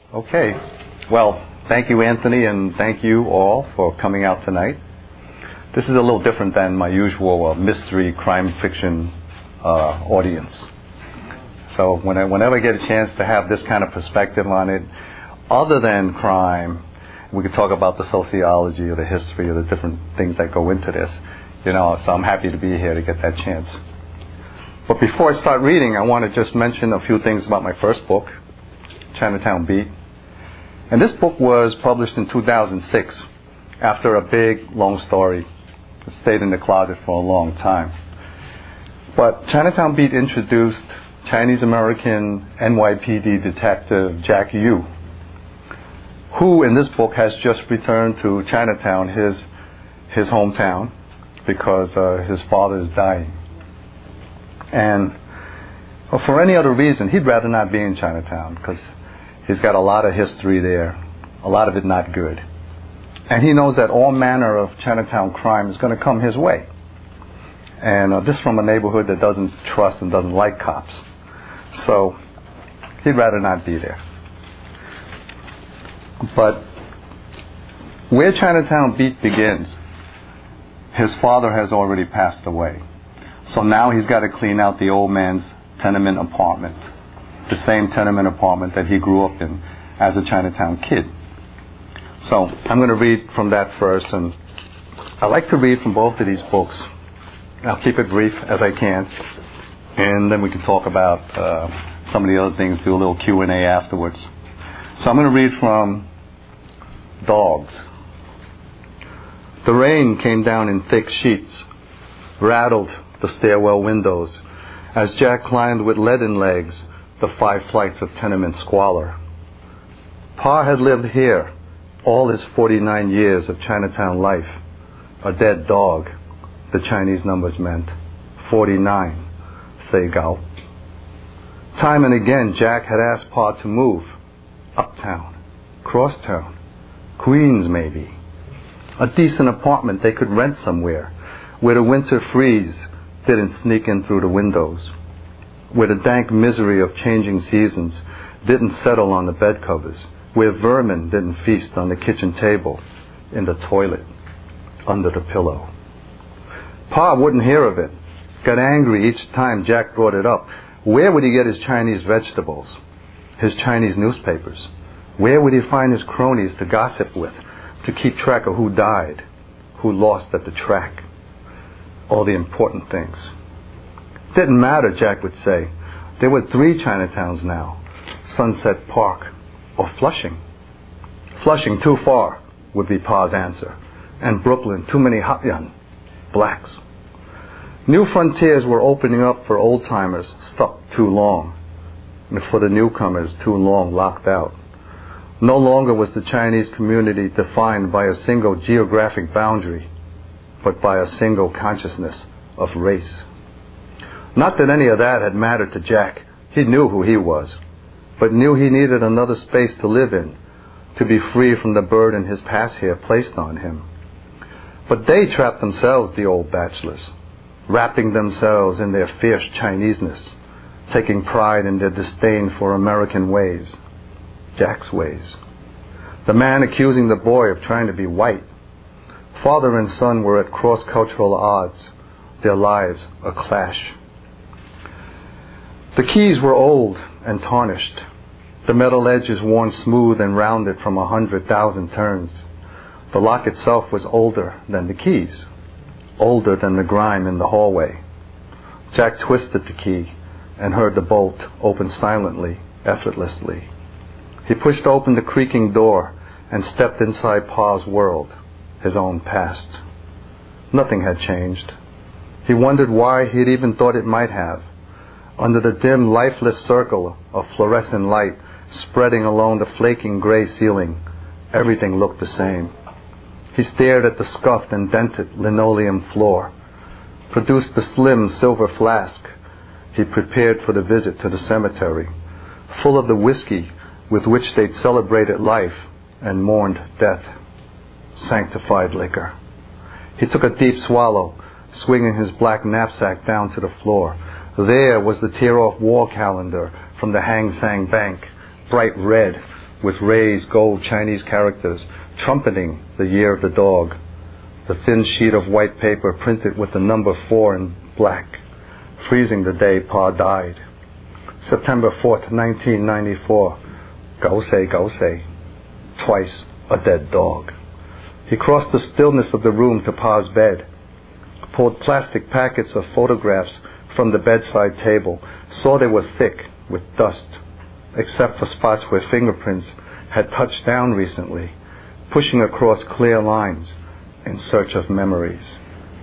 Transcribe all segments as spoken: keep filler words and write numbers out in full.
Okay. Well, thank you, Anthony, and thank you all for coming out tonight. This is a little different than my usual uh, mystery crime fiction uh, audience. So when I, whenever I get a chance to have this kind of perspective on it, other than crime, we could talk about the sociology or the history or the different things that go into this. You know, so I'm happy to be here to get that chance. But before I start reading, I want to just mention a few things about my first book, Chinatown Beat. And this book was published in two thousand six after a big, long story that stayed in the closet for a long time. But Chinatown Beat introduced Chinese-American N Y P D detective Jack Yu, who in this book has just returned to Chinatown, his his hometown, because uh, his father is dying. And well, for any other reason, he'd rather not be in Chinatown because he's got a lot of history there, a lot of it not good. And he knows that all manner of Chinatown crime is going to come his way. And uh, this from a neighborhood that doesn't trust and doesn't like cops. So he'd rather not be there. But where Chinatown Beat begins, his father has already passed away. So now he's got to clean out the old man's tenement apartment, the same tenement apartment that he grew up in as a Chinatown kid. So I'm going to read from that first, and I like to read from both of these books. I'll keep it brief as I can, and then we can talk about uh, some of the other things, do a little Q and A afterwards. So I'm going to read from Dogs. The rain came down in thick sheets, rattled the stairwell windows as Jack climbed with leaden legs the five flights of tenement squalor. Pa had lived here all his forty-nine years of Chinatown life. A dead dog, the Chinese numbers meant. forty-nine, say Gao. Time and again, Jack had asked Pa to move. Uptown, crosstown, Queens maybe. A decent apartment they could rent somewhere, where the winter freeze didn't sneak in through the windows, where the dank misery of changing seasons didn't settle on the bed covers, where vermin didn't feast on the kitchen table, in the toilet, under the pillow. Pa wouldn't hear of it, got angry each time Jack brought it up. Where would he get his Chinese vegetables, his Chinese newspapers? Where would he find his cronies to gossip with, to keep track of who died, who lost at the track? All the important things. Didn't matter, Jack would say. There were three Chinatowns now, Sunset Park or Flushing. Flushing too far, would be Pa's answer, and Brooklyn too many Hatyan, blacks. New frontiers were opening up for old-timers stuck too long, and for the newcomers too long locked out. No longer was the Chinese community defined by a single geographic boundary, but by a single consciousness of race. Not that any of that had mattered to Jack. He knew who he was, but knew he needed another space to live in, to be free from the burden his past here placed on him. But they trapped themselves, the old bachelors, wrapping themselves in their fierce Chineseness, taking pride in their disdain for American ways, Jack's ways. The man accusing the boy of trying to be white. Father and son were at cross-cultural odds, their lives a clash. The keys were old and tarnished, the metal edges worn smooth and rounded from a hundred thousand turns. The lock itself was older than the keys, older than the grime in the hallway. Jack twisted the key and heard the bolt open silently, effortlessly. He pushed open the creaking door and stepped inside Pa's world, his own past. Nothing had changed. He wondered why he had even thought it might have. Under the dim, lifeless circle of fluorescent light spreading along the flaking gray ceiling, everything looked the same. He stared at the scuffed and dented linoleum floor, produced the slim silver flask he prepared for the visit to the cemetery, full of the whiskey with which they'd celebrated life and mourned death. Sanctified liquor. He took a deep swallow, swinging his black knapsack down to the floor. There was the tear-off war calendar from the Hang Seng Bank, bright red, with raised gold Chinese characters trumpeting the year of the dog. The thin sheet of white paper printed with the number four in black, freezing the day Pa died. September fourth, nineteen ninety-four. Gao say, Gao say. Twice a dead dog. He crossed the stillness of the room to Pa's bed, pulled plastic packets of photographs from the bedside table, saw they were thick with dust, except for spots where fingerprints had touched down recently, pushing across clear lines in search of memories.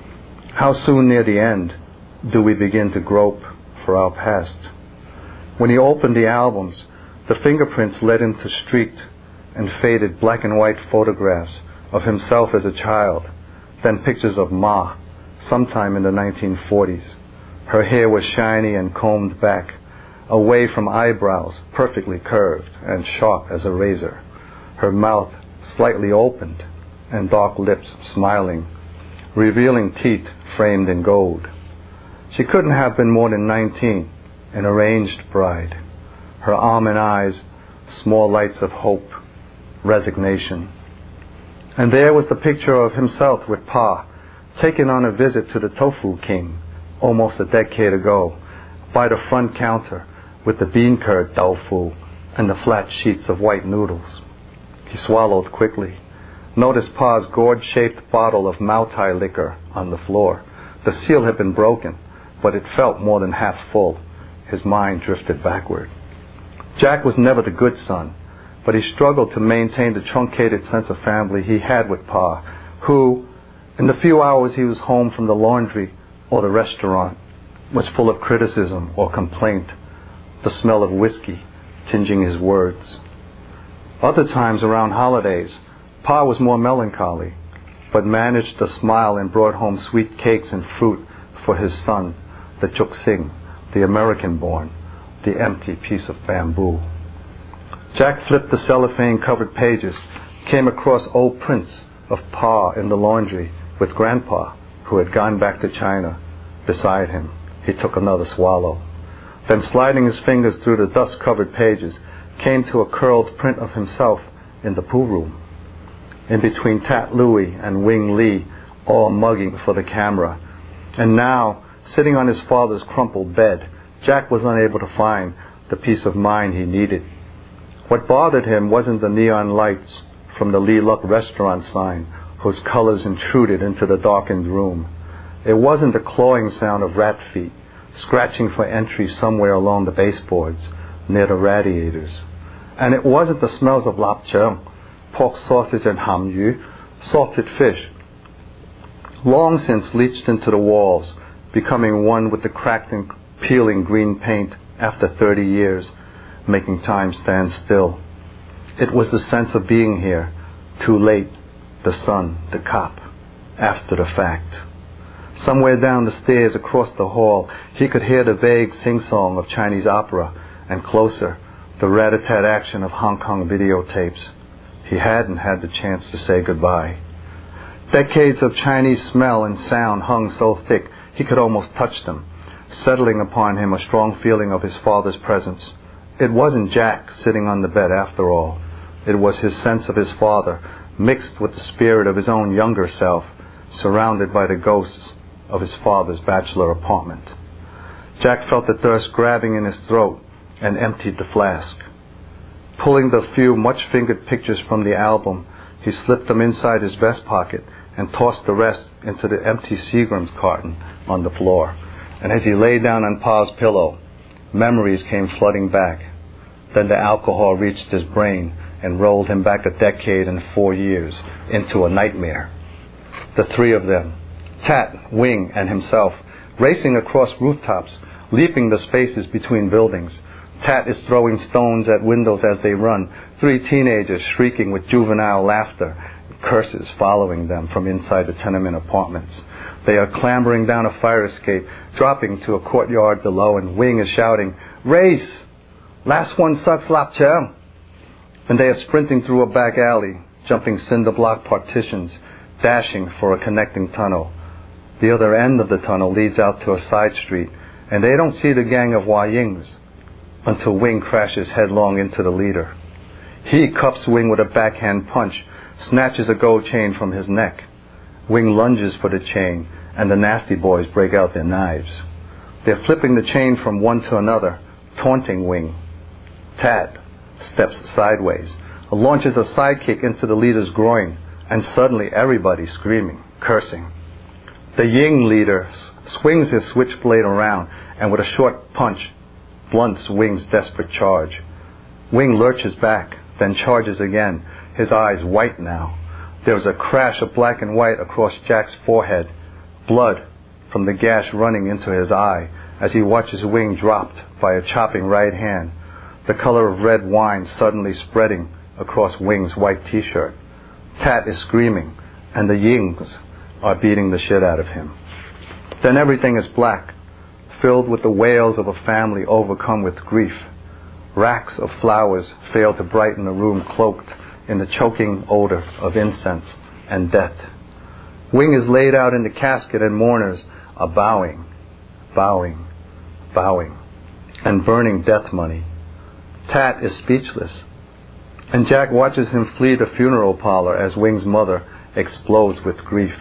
How soon near the end do we begin to grope for our past? When he opened the albums, the fingerprints led him to streaked and faded black and white photographs of himself as a child, then pictures of Ma, sometime in the nineteen forties. Her hair was shiny and combed back, away from eyebrows perfectly curved and sharp as a razor, her mouth slightly opened and dark lips smiling, revealing teeth framed in gold. She couldn't have been more than nineteen, an arranged bride. Her almond eyes, small lights of hope, resignation. And there was the picture of himself with Pa, taken on a visit to the Tofu King almost a decade ago, by the front counter with the bean curd tofu and the flat sheets of white noodles. He swallowed quickly, noticed Pa's gourd-shaped bottle of Moutai liquor on the floor. The seal had been broken, but it felt more than half full. His mind drifted backward. Jack was never the good son, but he struggled to maintain the truncated sense of family he had with Pa, who, in the few hours he was home from the laundry or the restaurant, was full of criticism or complaint, the smell of whiskey tinging his words. Other times around holidays, Pa was more melancholy, but managed to smile and brought home sweet cakes and fruit for his son, the Chuk Sing, the American-born, the empty piece of bamboo. Jack flipped the cellophane-covered pages, came across old prints of Pa in the laundry with Grandpa, who had gone back to China, beside him. He took another swallow. Then, sliding his fingers through the dust-covered pages, came to a curled print of himself in the pool room, in between Tat Louie and Wing Lee, all mugging for the camera. And now, sitting on his father's crumpled bed, Jack was unable to find the peace of mind he needed. What bothered him wasn't the neon lights from the Lee Luck restaurant sign, whose colors intruded into the darkened room. It wasn't the clawing sound of rat feet, scratching for entry somewhere along the baseboards, near the radiators. And it wasn't the smells of lapchung, pork sausage and ham yu, salted fish, long since leached into the walls, becoming one with the cracked and peeling green paint after thirty years, making time stand still. It was the sense of being here, too late, the sun, the cop, after the fact. Somewhere down the stairs across the hall, he could hear the vague sing-song of Chinese opera, and closer, the rat-a-tat action of Hong Kong videotapes. He hadn't had the chance to say goodbye. Decades of Chinese smell and sound hung so thick he could almost touch them, settling upon him a strong feeling of his father's presence. It wasn't Jack sitting on the bed after all. It was his sense of his father, mixed with the spirit of his own younger self, surrounded by the ghosts of his father's bachelor apartment. Jack felt the thirst grabbing in his throat and emptied the flask. Pulling the few much-fingered pictures from the album, he slipped them inside his vest pocket and tossed the rest into the empty Seagram's carton on the floor. And as he lay down on Pa's pillow, memories came flooding back. Then the alcohol reached his brain and rolled him back a decade and four years into a nightmare. The three of them, Tat, Wing, and himself, racing across rooftops, leaping the spaces between buildings. Tat is throwing stones at windows as they run, three teenagers shrieking with juvenile laughter, curses following them from inside the tenement apartments. They are clambering down a fire escape, dropping to a courtyard below, and Wing is shouting, "Race! Last one sucks lap chow!" And they are sprinting through a back alley, jumping cinder block partitions, dashing for a connecting tunnel. The other end of the tunnel leads out to a side street, and they don't see the gang of Hua Yings until Wing crashes headlong into the leader. He cuffs Wing with a backhand punch, snatches a gold chain from his neck. Wing lunges for the chain, and the nasty boys break out their knives. They're flipping the chain from one to another, taunting Wing. Tat steps sideways, launches a sidekick into the leader's groin, and suddenly everybody's screaming, cursing. The Ying leader s- swings his switchblade around, and with a short punch, blunts Wing's desperate charge. Wing lurches back, then charges again, his eyes white now. There is a crash of black and white across Jack's forehead, blood from the gash running into his eye as he watches Wing dropped by a chopping right hand, the color of red wine suddenly spreading across Wing's white t-shirt. Tat is screaming, and the Yings are beating the shit out of him. Then everything is black, filled with the wails of a family overcome with grief. Racks of flowers fail to brighten a room cloaked in the choking odor of incense and death. Wing is laid out in the casket, and mourners are bowing, bowing, bowing, and burning death money. Tat is speechless, and Jack watches him flee the funeral parlor as Wing's mother explodes with grief.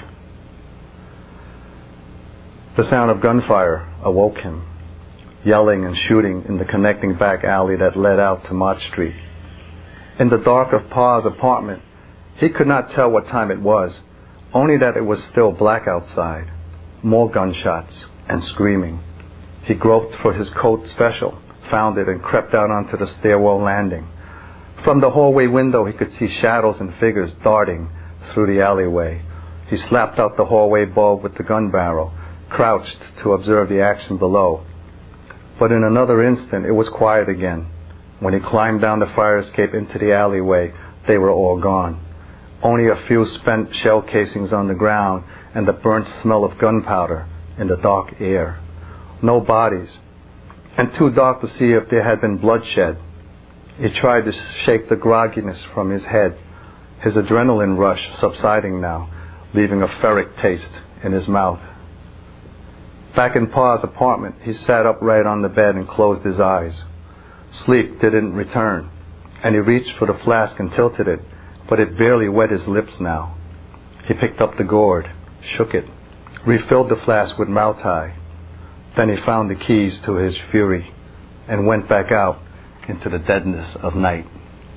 The sound of gunfire awoke him, yelling and shooting in the connecting back alley that led out to Mott Street. In the dark of Pa's apartment, he could not tell what time it was, only that it was still black outside. More gunshots and screaming. He groped for his coat special, found it, and crept out onto the stairwell landing. From the hallway window, he could see shadows and figures darting through the alleyway. He slapped out the hallway bulb with the gun barrel, crouched to observe the action below. But in another instant, it was quiet again. When he climbed down the fire escape into the alleyway, they were all gone. Only a few spent shell casings on the ground and the burnt smell of gunpowder in the dark air. No bodies, and too dark to see if there had been bloodshed. He tried to shake the grogginess from his head, his adrenaline rush subsiding now, leaving a ferric taste in his mouth. Back in Pa's apartment, he sat upright on the bed and closed his eyes. Sleep didn't return, and he reached for the flask and tilted it, but it barely wet his lips now. He picked up the gourd, shook it, refilled the flask with Moutai. Then he found the keys to his fury and went back out into the deadness of night.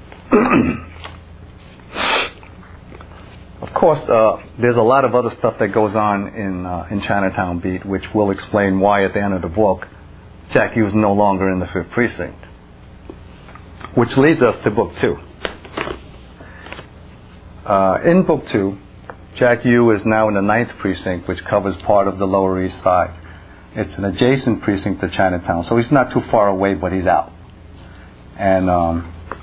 Of course, uh, there's a lot of other stuff that goes on in uh, in Chinatown Beat, which will explain why at the end of the book, Jack Yu is no longer in the fifth precinct. Which leads us to book two. Uh, in book two, Jack Yu is now in the ninth precinct, which covers part of the Lower East Side. It's an adjacent precinct to Chinatown, so he's not too far away, but he's out. And um,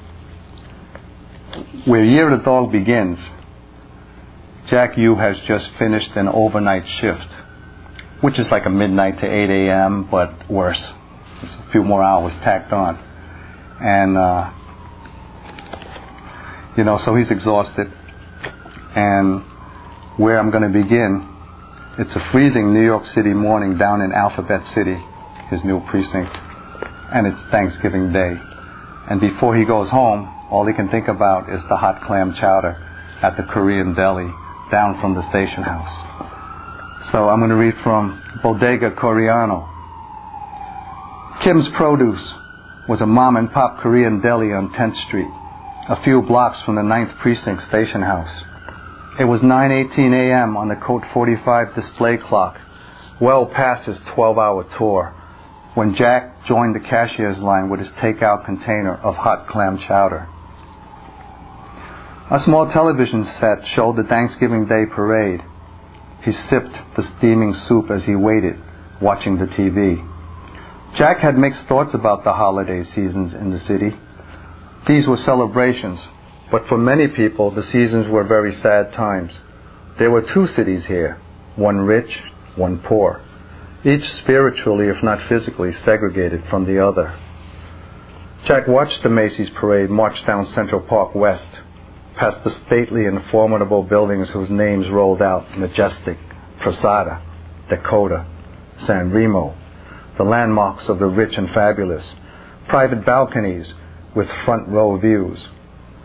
where Year of the Dog begins, Jack Yu has just finished an overnight shift, which is like a midnight to eight a.m., but worse. There's a few more hours tacked on. And, uh, you know, so he's exhausted. And where I'm going to begin, it's a freezing New York City morning down in Alphabet City, his new precinct, and it's Thanksgiving Day. And before he goes home, all he can think about is the hot clam chowder at the Korean deli down from the station house. So I'm going to read from Bodega Coreano. Kim's Produce was a mom-and-pop Korean deli on tenth street, a few blocks from the ninth Precinct station house. It was nine eighteen a.m. on the Code forty-five display clock, well past his twelve-hour tour, when Jack joined the cashier's line with his takeout container of hot clam chowder. A small television set showed the Thanksgiving Day parade. He sipped the steaming soup as he waited, watching the T V. Jack had mixed thoughts about the holiday seasons in the city. These were celebrations, but for many people, the seasons were very sad times. There were two cities here, one rich, one poor, each spiritually, if not physically, segregated from the other. Jack watched the Macy's parade march down Central Park West, past the stately and formidable buildings whose names rolled out, Majestic, Prasada, Dakota, San Remo, the landmarks of the rich and fabulous, private balconies with front row views,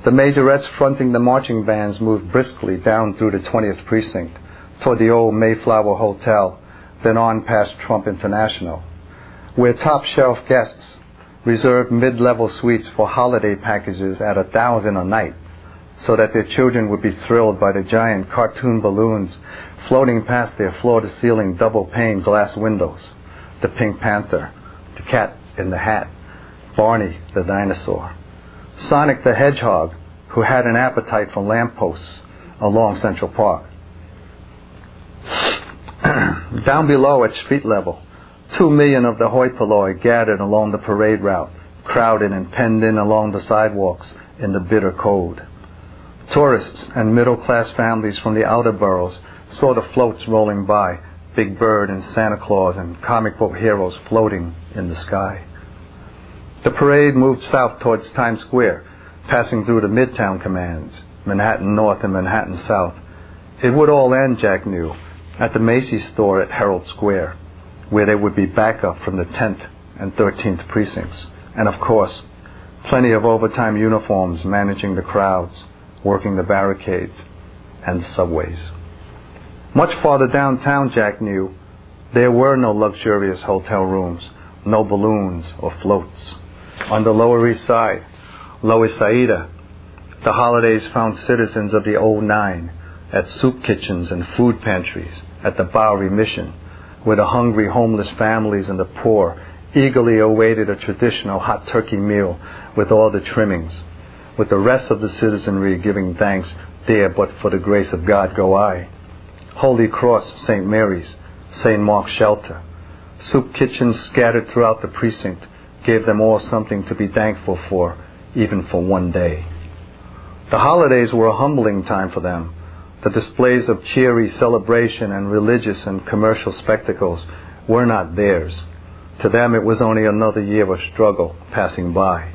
The majorettes fronting the marching bands moved briskly down through the twentieth precinct toward the old Mayflower Hotel, then on past Trump International, where top-shelf guests reserved mid-level suites for holiday packages at a thousand a night, so that their children would be thrilled by the giant cartoon balloons floating past their floor-to-ceiling double-pane glass windows, the Pink Panther, the Cat in the Hat, Barney the dinosaur, Sonic the Hedgehog, who had an appetite for lampposts along Central Park. Down below at street level, two million of the hoi polloi gathered along the parade route, crowded and penned in along the sidewalks in the bitter cold. Tourists and middle-class families from the outer boroughs saw the floats rolling by, Big Bird and Santa Claus and comic book heroes floating in the sky. The parade moved south towards Times Square, passing through the Midtown commands, Manhattan North and Manhattan South. It would all end, Jack knew, at the Macy's store at Herald Square, where there would be backup from the tenth and thirteenth precincts, and of course, plenty of overtime uniforms managing the crowds, working the barricades and the subways. Much farther downtown, Jack knew, there were no luxurious hotel rooms, no balloons or floats. On the Lower East Side, Lower Saida, the holidays found citizens of the old nine at soup kitchens and food pantries, at the Bowery Mission, where the hungry homeless families and the poor eagerly awaited a traditional hot turkey meal with all the trimmings, with the rest of the citizenry giving thanks, there but for the grace of God go I. Holy Cross, Saint Mary's, Saint Mark's Shelter, soup kitchens scattered throughout the precinct gave them all something to be thankful for, even for one day. The holidays were a humbling time for them. The displays of cheery celebration and religious and commercial spectacles were not theirs. To them it was only another year of struggle passing by.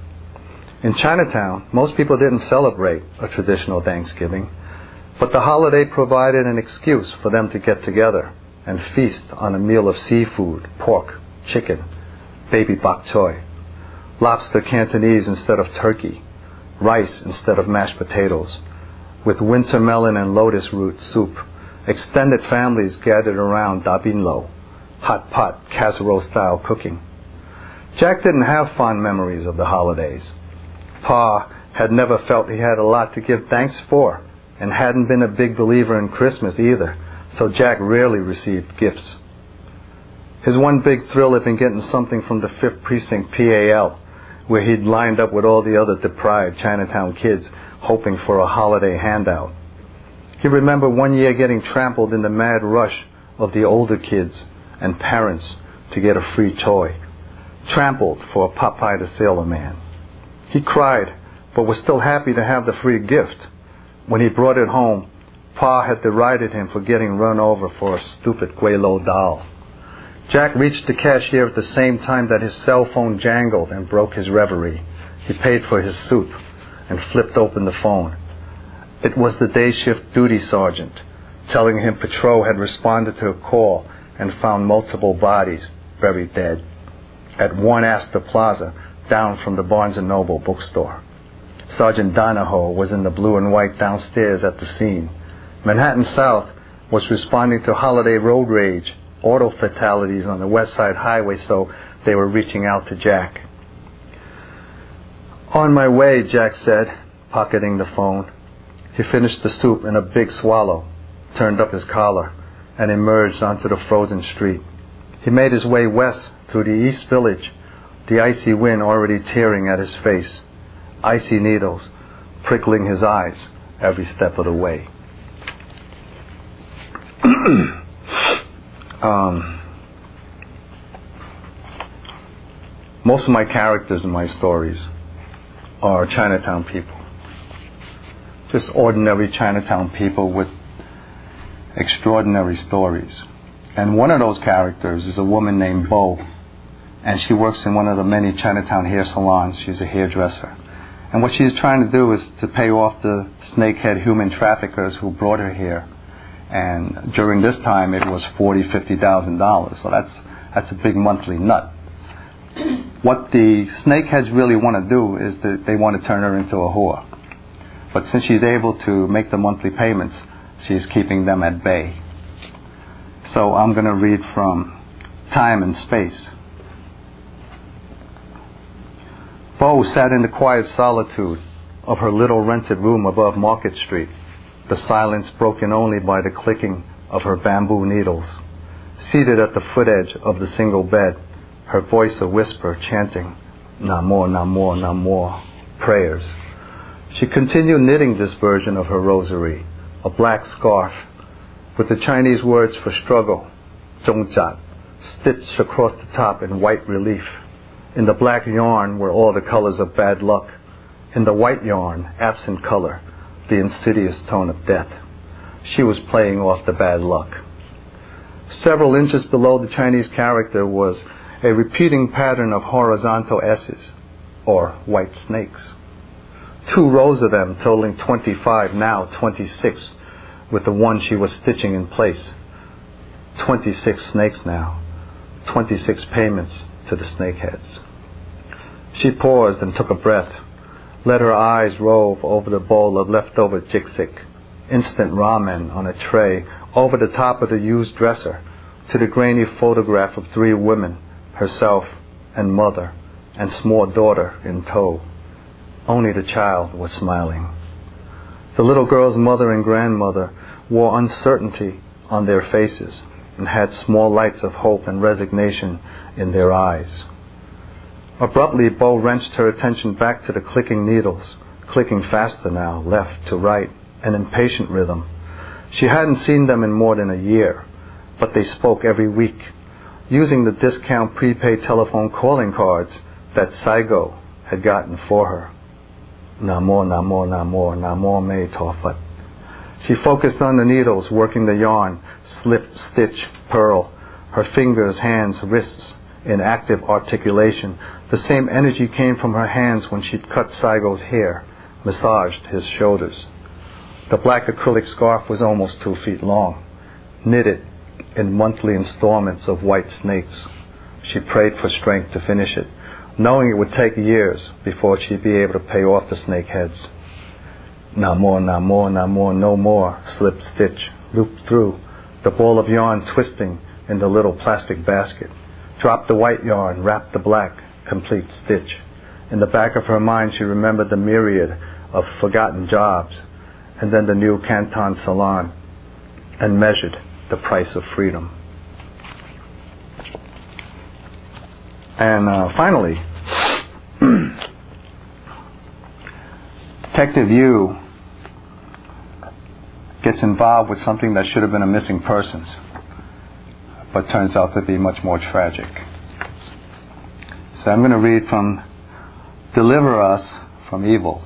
In Chinatown, most people didn't celebrate a traditional Thanksgiving, but the holiday provided an excuse for them to get together and feast on a meal of seafood, pork, chicken, baby bok choy, lobster Cantonese instead of turkey, rice instead of mashed potatoes, with winter melon and lotus root soup. Extended families gathered around da bin lo, hot pot casserole-style cooking. Jack didn't have fond memories of the holidays. Pa had never felt he had a lot to give thanks for, and hadn't been a big believer in Christmas either, so Jack rarely received gifts. His one big thrill had been getting something from the fifth Precinct P A L, where he'd lined up with all the other deprived Chinatown kids, hoping for a holiday handout. He remembered one year getting trampled in the mad rush of the older kids and parents to get a free toy, trampled for a Popeye the Sailor Man. He cried, but was still happy to have the free gift. When he brought it home, Pa had derided him for getting run over for a stupid Guilo doll. Jack reached the cashier at the same time that his cell phone jangled and broke his reverie. He paid for his soup and flipped open the phone. It was the day shift duty sergeant, telling him patrol had responded to a call and found multiple bodies buried dead at One Astor Plaza, down from the Barnes and Noble bookstore. Sergeant Donahoe was in the blue and white downstairs at the scene. Manhattan South was responding to holiday road rage, auto fatalities on the West Side Highway, so they were reaching out to Jack. On my way, Jack said, pocketing the phone. He finished the soup in a big swallow, turned up his collar, and emerged onto the frozen street. He made his way west through the East Village, the icy wind already tearing at his face, icy needles prickling his eyes every step of the way. um, most of my characters in my stories are Chinatown people. Just ordinary Chinatown people with extraordinary stories. And one of those characters is a woman named Bo, and she works in one of the many Chinatown hair salons. She's a hairdresser. And what she's trying to do is to pay off the snakehead human traffickers who brought her here. And during this time, it was forty thousand dollars, fifty thousand dollars. So that's that's a big monthly nut. What the snakeheads really want to do is that they want to turn her into a whore. But since she's able to make the monthly payments, she's keeping them at bay. So I'm going to read from Time and Space. Bo sat in the quiet solitude of her little rented room above Market Street, the silence broken only by the clicking of her bamboo needles. Seated at the foot edge of the single bed, her voice a whisper chanting, Namor, Namor, Namor, prayers. She continued knitting this version of her rosary, a black scarf, with the Chinese words for struggle, Zhongjat, stitched across the top in white relief. In the black yarn were all the colors of bad luck. In the white yarn, absent color, the insidious tone of death. She was playing off the bad luck. Several inches below the Chinese character was a repeating pattern of horizontal S's, or white snakes. Two rows of them, totaling twenty-five, now twenty-six, with the one she was stitching in place. twenty-six snakes now, twenty-six payments to the snakeheads. She paused and took a breath, let her eyes rove over the bowl of leftover jiksik, instant ramen on a tray, over the top of the used dresser, to the grainy photograph of three women, herself and mother and small daughter in tow. Only the child was smiling. The little girl's mother and grandmother wore uncertainty on their faces and had small lights of hope and resignation in their eyes. Abruptly, Bo wrenched her attention back to the clicking needles, clicking faster now, left to right, an impatient rhythm. She hadn't seen them in more than a year, but they spoke every week, using the discount prepaid telephone calling cards that Saigo had gotten for her. Namor, Namor, Namor, Namor me Tofat. She focused on the needles, working the yarn, slip, stitch, purl, her fingers, hands, wrists, in active articulation. The same energy came from her hands when she'd cut Saigo's hair, massaged his shoulders. The black acrylic scarf was almost two feet long, knitted in monthly installments of white snakes. She prayed for strength to finish it, knowing it would take years before she'd be able to pay off the snakeheads. Namor, Namor, Namor, no more, slip, stitch, loop through, the ball of yarn twisting in the little plastic basket. Drop the white yarn, wrap the black, complete stitch. In the back of her mind, she remembered the myriad of forgotten jobs, and then the new Canton salon, and measured the price of freedom. And uh, finally, Detective Yu gets involved with something that should have been a missing persons, but turns out to be much more tragic. So I'm going to read from Deliver Us from Evil.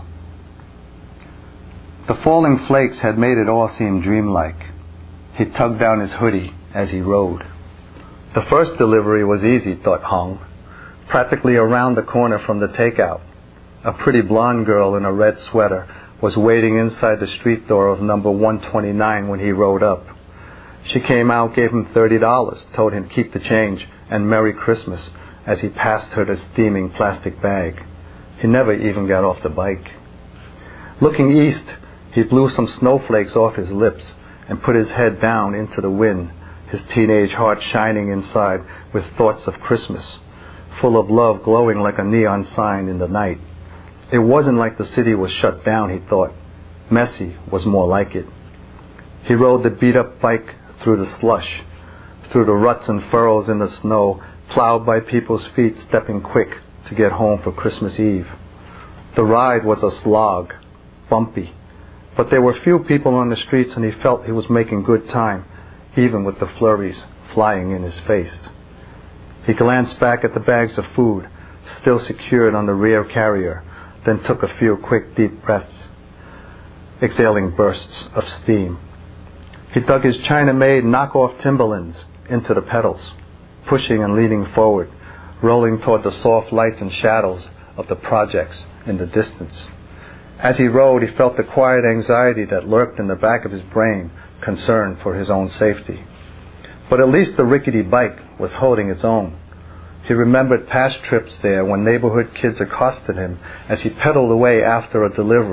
The falling flakes had made it all seem dreamlike. He tugged down his hoodie as he rode. The first delivery was easy, thought Hung. Practically around the corner from the takeout, a pretty blonde girl in a red sweater was waiting inside the street door of number one twenty-nine when he rode up. She came out, gave him thirty dollars, told him keep the change and Merry Christmas as he passed her the steaming plastic bag. He never even got off the bike. Looking east, he blew some snowflakes off his lips and put his head down into the wind, his teenage heart shining inside with thoughts of Christmas, full of love glowing like a neon sign in the night. It wasn't like the city was shut down, he thought. Messy was more like it. He rode the beat-up bike through the slush, through the ruts and furrows in the snow, plowed by people's feet stepping quick to get home for Christmas Eve. The ride was a slog, bumpy, but there were few people on the streets and he felt he was making good time, even with the flurries flying in his face. He glanced back at the bags of food, still secured on the rear carrier, then took a few quick deep breaths, exhaling bursts of steam. He dug his China-made knockoff Timberlands into the pedals, pushing and leaning forward, rolling toward the soft lights and shadows of the projects in the distance. As he rode, he felt the quiet anxiety that lurked in the back of his brain, concern for his own safety. But at least the rickety bike was holding its own. He remembered past trips there when neighborhood kids accosted him as he pedaled away after a delivery,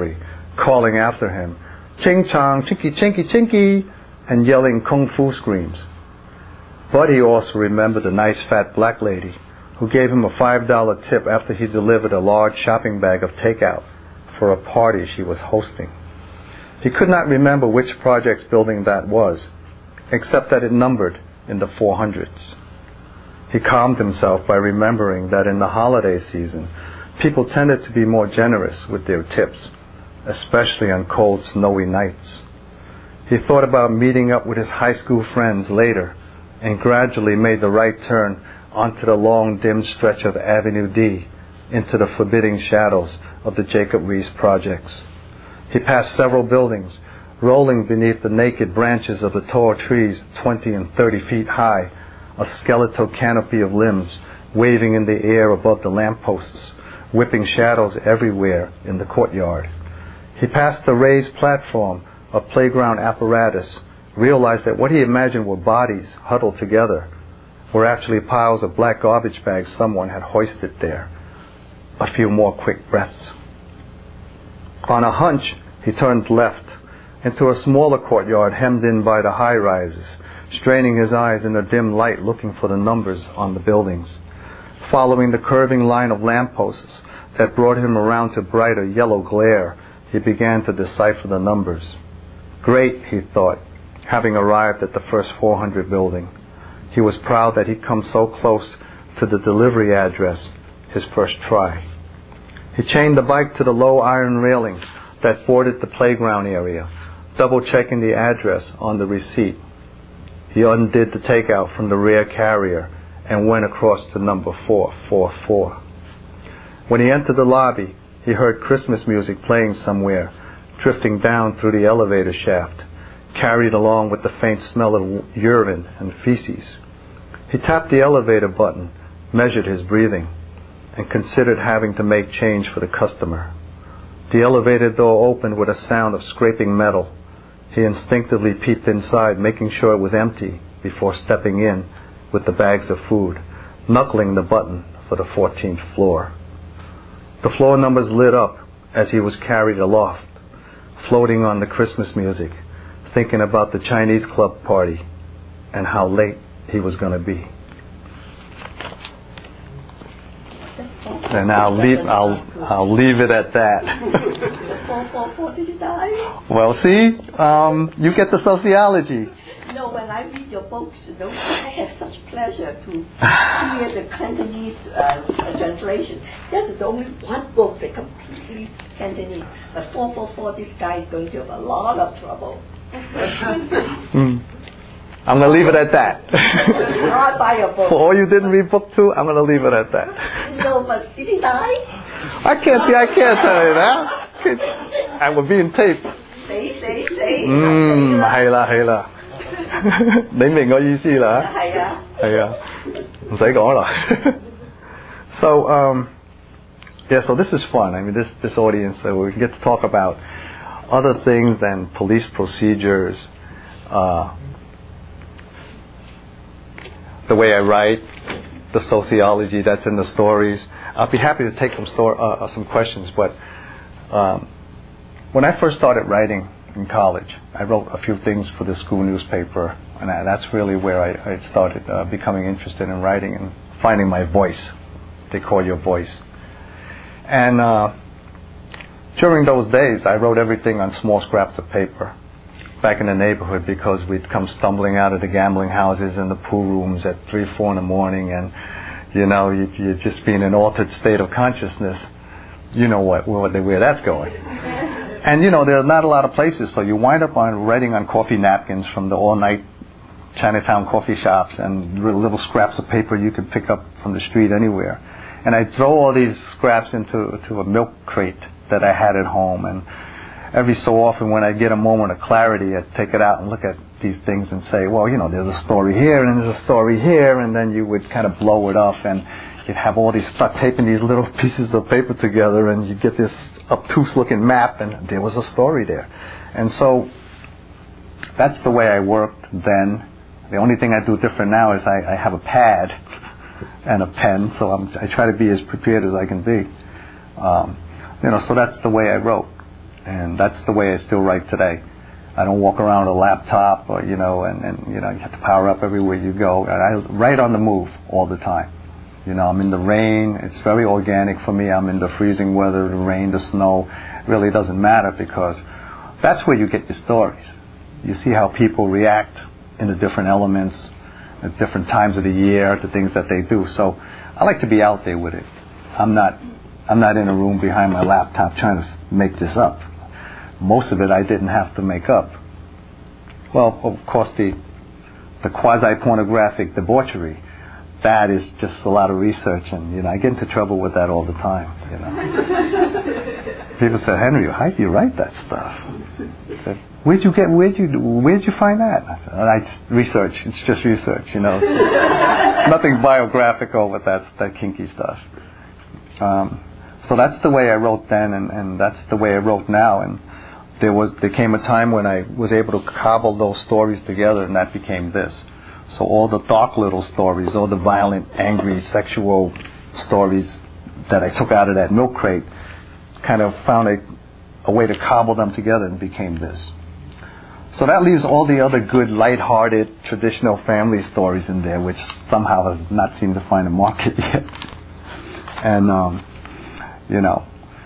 calling after him, "Ching chong, chinky chinky chinky," and yelling kung fu screams. But he also remembered the nice fat black lady who gave him a five dollar tip after he delivered a large shopping bag of takeout for a party she was hosting. He could not remember which project's building that was, except that it numbered in the four hundreds. He calmed himself by remembering that in the holiday season, people tended to be more generous with their tips, especially on cold, snowy nights. He thought about meeting up with his high school friends later and gradually made the right turn onto the long, dim stretch of Avenue D into the forbidding shadows of the Jacob Riis projects. He passed several buildings, rolling beneath the naked branches of the tall trees twenty and thirty feet high, a skeletal canopy of limbs waving in the air above the lampposts, whipping shadows everywhere in the courtyard. He passed the raised platform of playground apparatus, realized that what he imagined were bodies huddled together were actually piles of black garbage bags someone had hoisted there. A few more quick breaths. On a hunch, he turned left into a smaller courtyard hemmed in by the high-rises, straining his eyes in the dim light looking for the numbers on the buildings. Following the curving line of lampposts that brought him around to brighter yellow glare, he began to decipher the numbers. Great, he thought, having arrived at the first four hundred building. He was proud that he'd come so close to the delivery address his first try. He chained the bike to the low iron railing that bordered the playground area, double-checking the address on the receipt. He undid the takeout from the rear carrier and went across to number four four four. When he entered the lobby, he heard Christmas music playing somewhere, drifting down through the elevator shaft, carried along with the faint smell of urine and feces. He tapped the elevator button, measured his breathing, and considered having to make change for the customer. The elevator door opened with a sound of scraping metal. He instinctively peeped inside, making sure it was empty before stepping in with the bags of food, knuckling the button for the fourteenth floor. The floor numbers lit up as he was carried aloft, floating on the Christmas music, thinking about the Chinese club party and how late he was going to be. And I'll leave, I'll, I'll leave it at that. Well, see, um, you get the sociology. No, when I read your books, you know, I have such pleasure to hear the Cantonese uh, translation. This is only one book that completely Cantonese. But four four four, this guy is going to have a lot of trouble. mm. I'm going to leave it at that. I'll buy a book. For all you didn't read book two, I'm going to leave it at that. No, but did he die? I can't see, I can't tell you that. And we're being taped. Say, say, say. 嗯，係啦係啦，你明我意思啦？ 係啊， 係啊，唔使講啦。So um, yeah, so this is fun. I mean, this this audience, so we get to talk about other things than police procedures, uh, the way I write, the sociology that's in the stories. I'll be happy to take some sto- uh, some questions, but um, when I first started writing in college, I wrote a few things for the school newspaper, and I, that's really where I, I started uh, becoming interested in writing and finding my voice. They call your voice. And uh, during those days, I wrote everything on small scraps of paper back in the neighborhood, because we'd come stumbling out of the gambling houses and the pool rooms at three, four in the morning, and you know, you, you'd just be in an altered state of consciousness. You know what, what where that's going. And you know, there are not a lot of places, so you wind up on writing on coffee napkins from the all-night Chinatown coffee shops, and little scraps of paper you could pick up from the street anywhere. And I'd throw all these scraps into to a milk crate that I had at home, and every so often when I get a moment of clarity, I'd take it out and look at these things and say, well, you know, there's a story here and there's a story here, and then you would kind of blow it up, and you'd have all these, start taping these little pieces of paper together, and you'd get this obtuse looking map, and there was a story there. And so that's the way I worked then. The only thing I do different now is I, I have a pad and a pen, so I'm, I try to be as prepared as I can be. Um, you know, so that's the way I wrote. And that's the way I still write today. I don't walk around with a laptop, or, you know, and, and you know, you have to power up everywhere you go. And I write on the move all the time. You know, I'm in the rain. It's very organic for me. I'm in the freezing weather, the rain, the snow. It really doesn't matter, because that's where you get your stories. You see how people react in the different elements, at different times of the year, the things that they do. So I like to be out there with it. I'm not, I'm not in a room behind my laptop trying to make this up. Most of it I didn't have to make up. Well, of course, the the quasi-pornographic debauchery, that is just a lot of research, and you know I get into trouble with that all the time. You know, people say, Henry, how do you write that stuff? I said, where'd you get? Where'd you? Where'd you find that? I said, I just research. It's just research. You know, it's, it's nothing biographical with that that kinky stuff. Um, so that's the way I wrote then, and, and that's the way I wrote now. And there was there came a time when I was able to cobble those stories together, and that became this. So all the dark little stories, all the violent, angry, sexual stories that I took out of that milk crate, kind of found a, a way to cobble them together and became this. So that leaves all the other good, light-hearted, traditional family stories in there, which somehow has not seemed to find a market yet. And, um, you know,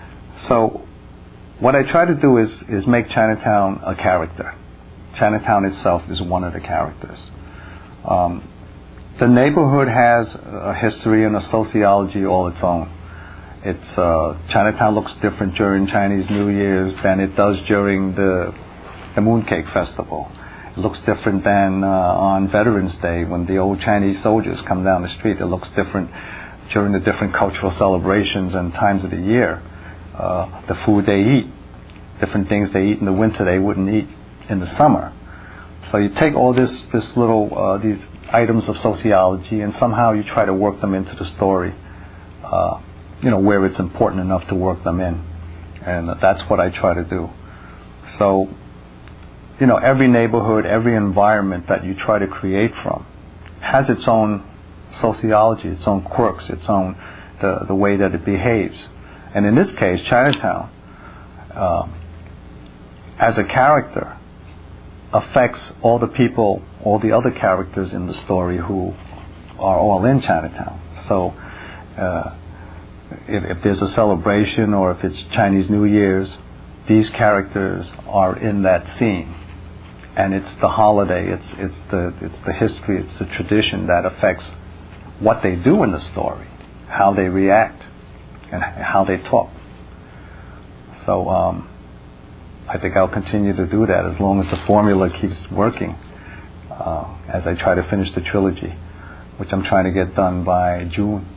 so what I try to do is, is make Chinatown a character. Chinatown itself is one of the characters. Um, the neighborhood has a history and a sociology all its own. It's uh, Chinatown looks different during Chinese New Year's than it does during the the Mooncake Festival. It looks different than uh, on Veterans Day when the old Chinese soldiers come down the street. It looks different during the different cultural celebrations and times of the year. Uh, the food they eat, different things they eat in the winter they wouldn't eat in the summer. So you take all this, this little, uh, these items of sociology, and somehow you try to work them into the story, uh, you know, where it's important enough to work them in. And that's what I try to do. So, you know, every neighborhood, every environment that you try to create from has its own sociology, its own quirks, its own, the, the way that it behaves. And in this case, Chinatown, uh, as a character, affects all the people, all the other characters in the story who are all in Chinatown. So uh, if, if there's a celebration or if it's Chinese New Year's, these characters are in that scene. And it's the holiday, it's it's the it's the history, it's the tradition that affects what they do in the story, how they react, and how they talk. So um, I think I'll continue to do that as long as the formula keeps working, uh, as I try to finish the trilogy, which I'm trying to get done by June.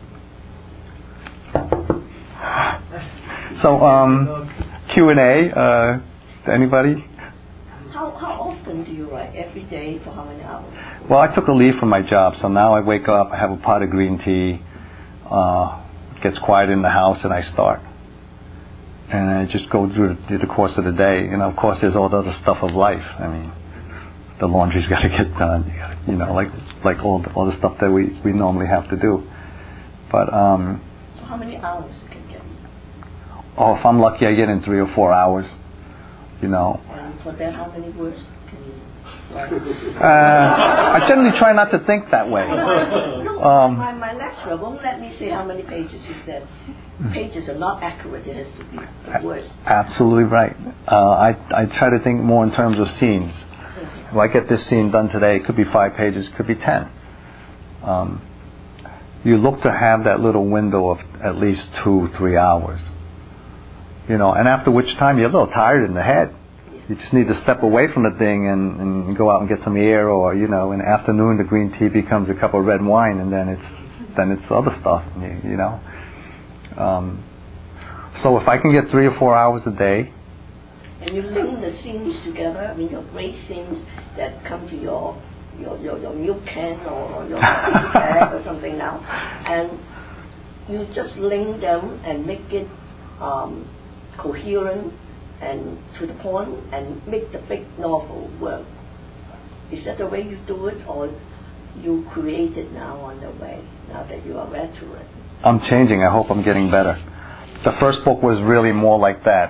So um, Q and A, uh, anybody? How, how often do you write? Every day for how many hours? Well, I took a leave from my job, so now I wake up, I have a pot of green tea, uh, it gets quiet in the house, and I start. And I just go through the, the course of the day. You know, of course, there's all the other stuff of life. I mean, the laundry's got to get done. You, gotta, you know, like like all the, all the stuff that we, we normally have to do. But um. So how many hours you can get? Oh, if I'm lucky, I get in three or four hours. You know. And for that, how many words can you write? Uh, I generally try not to think that way. No, Um, my, my lecturer won't let me say how many pages. He said pages are not accurate. It has to be the words. Absolutely right. Uh, I I try to think more in terms of scenes. If I get this scene done today, it could be five pages, it could be ten. Um, you look to have that little window of at least two, three hours. You know, and after which time you're a little tired in the head. You just need to step away from the thing and, and go out and get some air, or, you know, in the afternoon the green tea becomes a cup of red wine, and then it's then it's other stuff, you, you know. Um, so if I can get three or four hours a day. And you link the scenes together, I mean your great scenes that come to your your, your, your milk can or, or your bag or something now, and you just link them and make it um, coherent and to the point and make the big novel work. Is that the way you do it, or you create it now on the way, now that you are veteran? I'm changing. I hope I'm getting better. The first book was really more like that.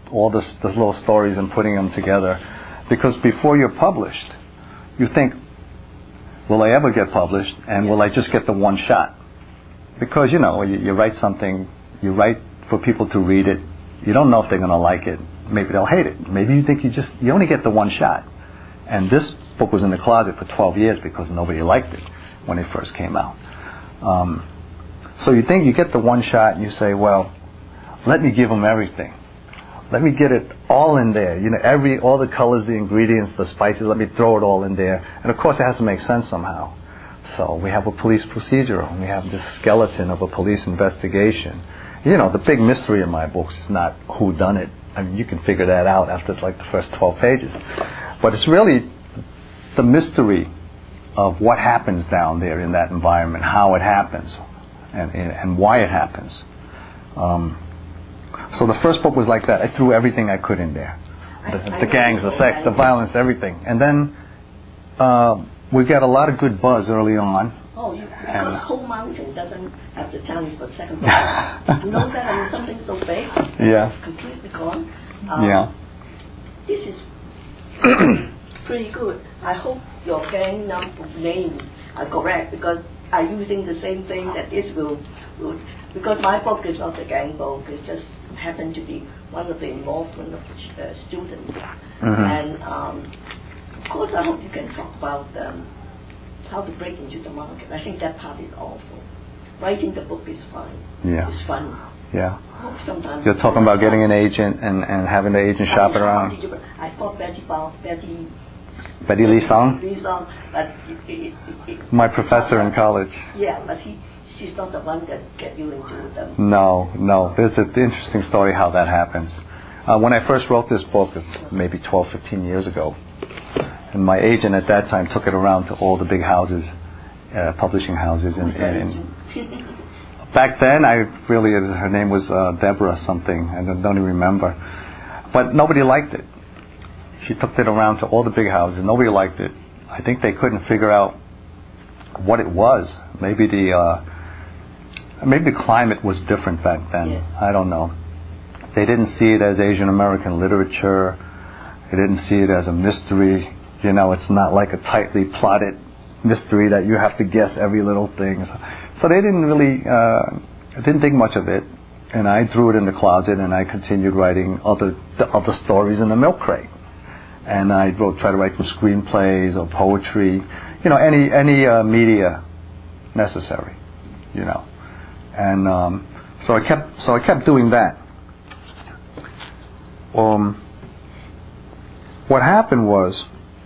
all this, the little stories and putting them together. Because before you're published, you think, will I ever get published? And will I just get the one shot? Because, you know, you, you write something, you write for people to read it. You don't know if they're going to like it. Maybe they'll hate it. Maybe you think you just, you only get the one shot. And this book was in the closet for twelve years because nobody liked it when it first came out. Um, so you think you get the one shot and you say, well, let me give them everything. Let me get it all in there. You know, every, all the colors, the ingredients, the spices, let me throw it all in there. And of course it has to make sense somehow. So we have a police procedural, and we have this skeleton of a police investigation. You know, the big mystery in my books is not who done it. I mean, you can figure that out after like the first twelve pages. But it's really the mystery of what happens down there in that environment, how it happens, and, and, and why it happens. Um, so the first book was like that. I threw everything I could in there. The, the gangs, the sex, the violence, everything. And then uh, we got a lot of good buzz early on. Oh, you, because Cold Mountain doesn't have the chance for second book. You know that? I mean, something so big. Yeah. It's completely gone. Um, yeah. This is pretty good. I hope your gang number names are correct, because I'm using the same thing that this will, will, because my book is not a gang book. It just happened to be one of the involvement of the uh, students. Mm-hmm. And um, of course, I hope you can talk about um, how to break into the market. I think that part is awful. Writing the book is fine. Yeah. It's fun. Yeah. Sometimes you're talking about getting an agent and, and having the agent shop it around. You, I thought Betty Bao, Betty Betty Lee Song? Lee Song, but it, it, it, it, my professor in college. Yeah, but he, she's not the one that get you into them. No, no. There's an interesting story how that happens. Uh, when I first wrote this book, it's maybe twelve, fifteen years ago, and my agent at that time took it around to all the big houses, uh, publishing houses. In, in, back then, I really, her name was uh, Deborah something, I don't even remember. But nobody liked it. She took it around to all the big houses. Nobody liked it. I think they couldn't figure out what it was. Maybe the uh, maybe the climate was different back then. Yeah. I don't know. They didn't see it as Asian American literature. They didn't see it as a mystery. You know, it's not like a tightly plotted mystery that you have to guess every little thing. So, so they didn't really uh, didn't think much of it. And I threw it in the closet, and I continued writing other the other stories in the milk crate. And I wrote, try to write some screenplays or poetry, you know, any any uh, media necessary, you know. And um, so I kept so I kept doing that. Um, what happened was,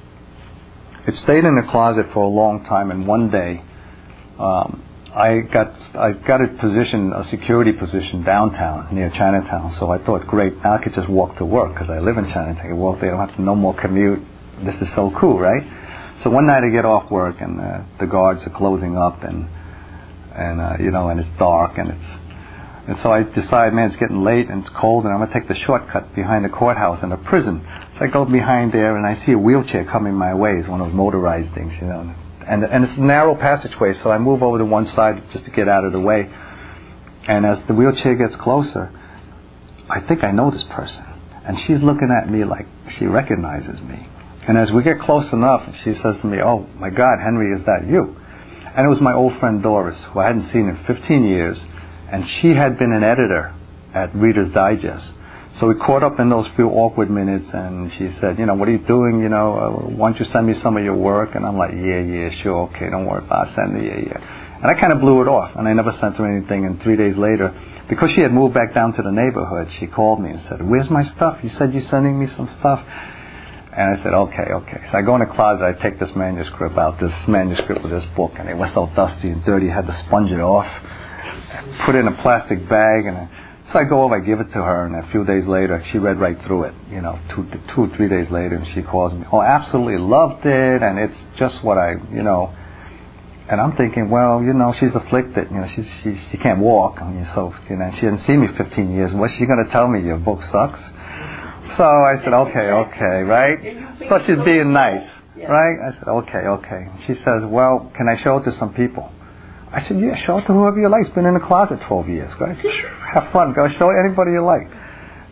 it stayed in the closet for a long time, and one day, um, I got I got a position, a security position downtown near Chinatown. So I thought, great, now I could just walk to work because I live in Chinatown. I can walk there, I don't have to no more commute. This is so cool, right? So one night I get off work, and uh, the guards are closing up, and and uh, you know, and it's dark, and it's and so I decide, man, it's getting late and it's cold, and I'm gonna take the shortcut behind the courthouse and the prison. So I go behind there, and I see a wheelchair coming my way. It's one of those motorized things, you know. And, and it's a narrow passageway, so I move over to one side just to get out of the way. And as the wheelchair gets closer, I think I know this person. And she's looking at me like she recognizes me. And as we get close enough, she says to me, "Oh, my God, Henry, is that you?" And it was my old friend Doris, who I hadn't seen in fifteen years. And she had been an editor at Reader's Digest. So we caught up in those few awkward minutes, and she said, you know, what are you doing? You know, uh, why don't you send me some of your work? And I'm like, yeah, yeah, sure, okay, don't worry about it, send me, yeah, yeah. And I kind of blew it off, and I never sent her anything. And three days later, because she had moved back down to the neighborhood, she called me and said, where's my stuff? You said you're sending me some stuff. And I said, okay, okay. So I go in the closet, I take this manuscript out, this manuscript of this book, and it was so dusty and dirty, I had to sponge it off, put it in a plastic bag, and I, so I go over, I give it to her, and a few days later, she read right through it, you know, two, two, three days later, and she calls me, oh, absolutely loved it, and it's just what I, you know, and I'm thinking, well, you know, she's afflicted, you know, she's, she, she can't walk, I mean, so, you know, she didn't see me fifteen years, what's she going to tell me, your book sucks? So I said, okay, okay, right? So she's being nice, right? I said, okay, okay. She says, well, can I show it to some people? I said, yeah, show it to whoever you like. It's been in the closet twelve years. Go ahead. Have fun. Go show it anybody you like.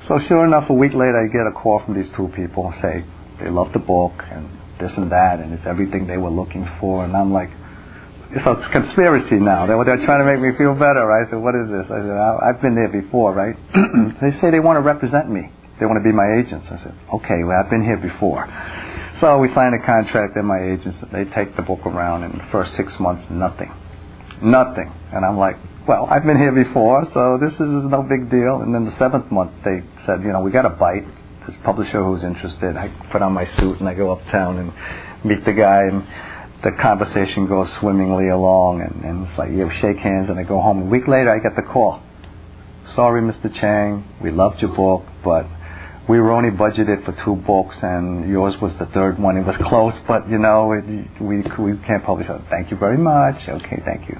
So sure enough, a week later, I get a call from these two people say they love the book and this and that, and it's everything they were looking for. And I'm like, so it's conspiracy now. They're, they're trying to make me feel better, right? I said, what is this? I said, I've been there before, right? They say they want to represent me. They want to be my agents. I said, okay, well, I've been here before. So we signed a contract, and my agents, they take the book around, and the first six months, nothing. Nothing. And I'm like, well, I've been here before, so this is no big deal. And then the seventh month, they said, you know, we got a bite. This publisher who's interested. I put on my suit, and I go uptown and meet the guy, and the conversation goes swimmingly along, and, and it's like, you shake hands, and I go home. A week later, I get the call. Sorry, Mister Chang, we loved your book, but we were only budgeted for two books, and yours was the third one. It was close, but, you know, it, we we can't publish it. Thank you very much. Okay, thank you.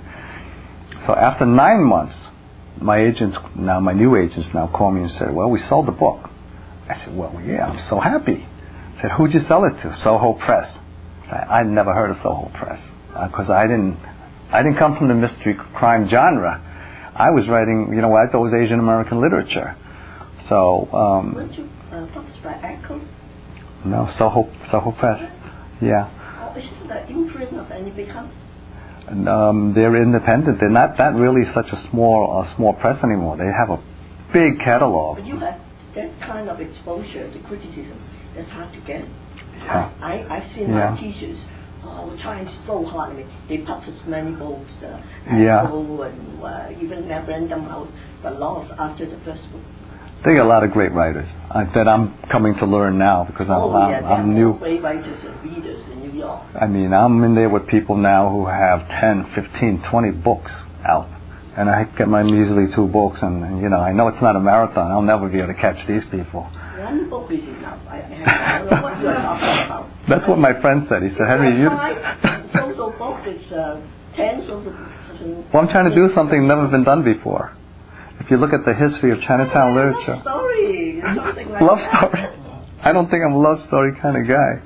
So after nine months, my agents, now my new agents now call me and say, well, we sold the book. I said, well, yeah, I'm so happy. I said, who'd you sell it to? Soho Press. I said, I'd never heard of Soho Press, because uh, I didn't I didn't come from the mystery crime genre. I was writing, you know, I thought it was Asian American literature. So, um... Weren't you uh, published by Echo? No, Soho, Soho Press. Yeah. Oh, is it the imprint of any big house? And, um, they're independent. They're not that really such a small, a small press anymore. They have a big catalog. But you have that kind of exposure to criticism. That's hard to get. Yeah. I, I've seen yeah. my teachers oh, trying so hard. I mean, they published many books, uh, yeah. Echo and uh, even Random House, but lost after the first book. They got a lot of great writers uh, that I'm coming to learn now, because I'm, oh, I'm, yeah, I'm new. Great writers and readers in New York. I mean, I'm in there with people now who have ten, fifteen, twenty books out. And I get my measly two books, and, and, you know, I know it's not a marathon. I'll never be able to catch these people. One book is enough. I, I don't know what you're talking about. That's what my friend said. He said, Henry, you... social book is uh, ten social books. Well, I'm trying to do something never been done before. If you look at the history of Chinatown yeah, literature... Love story. Something like love that. story. I don't think I'm a love story kind of guy.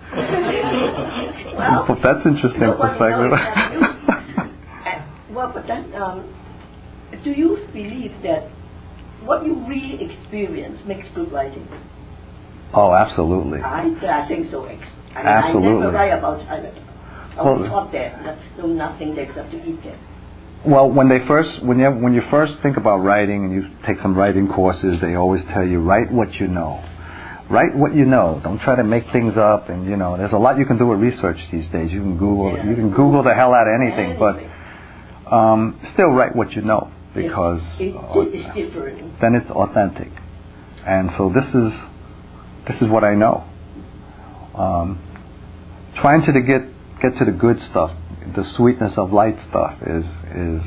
Well, but that's interesting perspective. Well, but then, um, do you believe that what you really experience makes good writing? Oh, absolutely. I, I think so. I mean, absolutely. I never write about China. I well, was taught there. No, nothing except to eat there. Well, when they first, when you when you first think about writing and you take some writing courses, they always tell you, write what you know. Write what you know. Don't try to make things up. And you know, there's a lot you can do with research these days. You can Google, yeah. you can Google the hell out of anything, anything. but um, still write what you know, because it, it, uh, it's different. Then it's authentic. And so this is this is what I know. Um, trying to get get to the good stuff. The sweetness of light stuff is is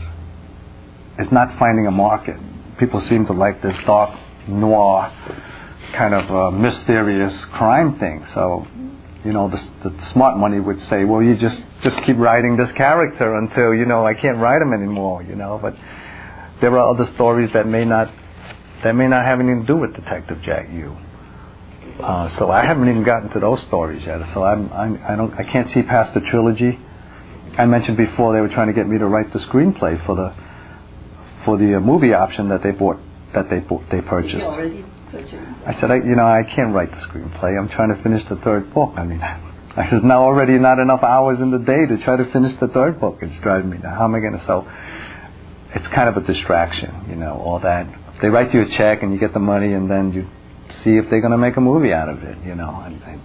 is not finding a market. People seem to like this dark noir kind of uh, mysterious crime thing. So, you know, the, the smart money would say, well, you just just keep writing this character until, you know, I can't write him anymore. You know, but there are other stories that may not that may not have anything to do with Detective Jack Yu. Uh, so I haven't even gotten to those stories yet. So I'm, I'm I don't I can't see past the trilogy. I mentioned before they were trying to get me to write the screenplay for the for the uh, movie option that they bought that they bought, they purchased. Already purchased. I said, I, you know, I can't write the screenplay. I'm trying to finish the third book. I mean, I said, now already not enough hours in the day to try to finish the third book. It's driving me down. How am I going to? So it's kind of a distraction, you know, all that. They write you a check and you get the money, and then you see if they're going to make a movie out of it, you know. And, and,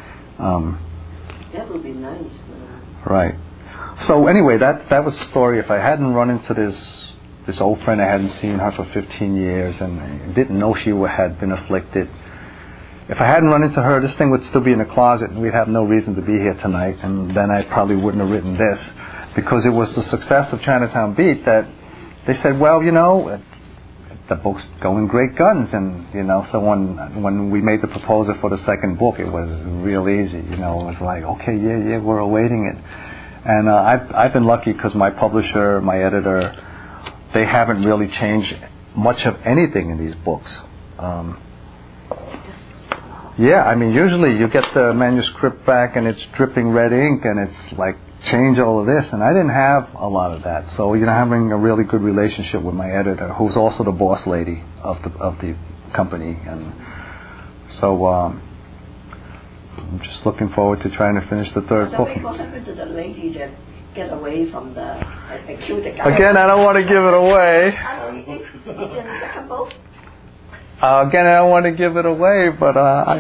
um, that would be nice. Man. Right. So anyway, that that was the story. If I hadn't run into this this old friend, I hadn't seen her for fifteen years, and didn't know she had been afflicted. If I hadn't run into her, this thing would still be in the closet, and we'd have no reason to be here tonight. And then I probably wouldn't have written this, because it was the success of Chinatown Beat that they said, well, you know, the book's going great guns, and you know, so when when we made the proposal for the second book, it was real easy. You know, it was like, okay, yeah, yeah, we're awaiting it. And uh, I've I've been lucky because my publisher, my editor, they haven't really changed much of anything in these books. Um, yeah, I mean, usually you get the manuscript back and it's dripping red ink and it's like, change all of this. And I didn't have a lot of that. So, you know, having a really good relationship with my editor, who's also the boss lady of the of the company, and so um, I'm just looking forward to trying to finish the third book. What happened to the lady that get away from the and killed the guy? Again, I don't want to give it away. Uh, again, I don't want to give it away, but uh, I,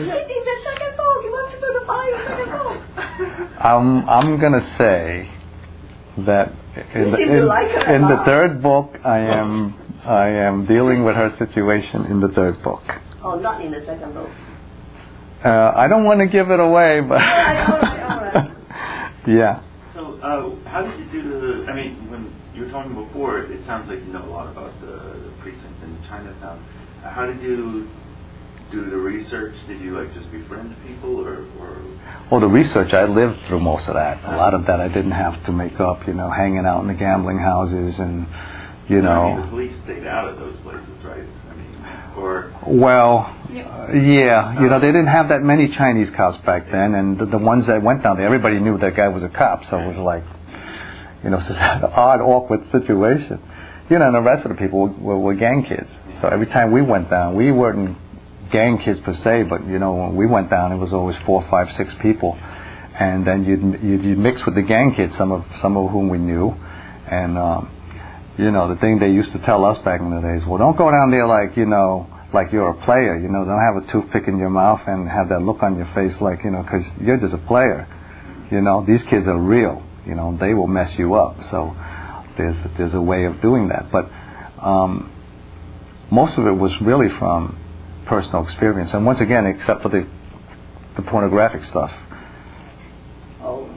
I'm I'm gonna say that in, the, in, like in the third book, I am I am dealing with her situation in the third book. Oh, not in the second book. Uh, I don't want to give it away, but all right, all right, all right. Yeah. So, uh, how did you do the? I mean, when you were talking before, it sounds like you know a lot about the, the precinct in Chinatown. How did you do the research? Did you like just befriend people, or, or? Well, the research, I lived through most of that. A lot of that I didn't have to make up. You know, hanging out in the gambling houses, and you know. I mean, the police stayed out of those places, right? I mean, or. Well, uh, yeah. You know, they didn't have that many Chinese cops back then, and the, the ones that went down there, everybody knew that guy was a cop. So it was like, you know, it's just an odd, awkward situation. You know, and the rest of the people were, were, were gang kids. So every time we went down, we weren't gang kids per se, but you know, when we went down, it was always four, five, six people, and then you'd you'd, you'd mix with the gang kids, some of some of whom we knew, and um, you know, the thing they used to tell us back in the days, well, don't go down there like you know, like you're a player, you know, don't have a toothpick in your mouth and have that look on your face like you know, because you're just a player, you know, these kids are real, you know, they will mess you up. So there's there's a way of doing that, but um, most of it was really from personal experience, and once again, except for the the pornographic stuff. Oh.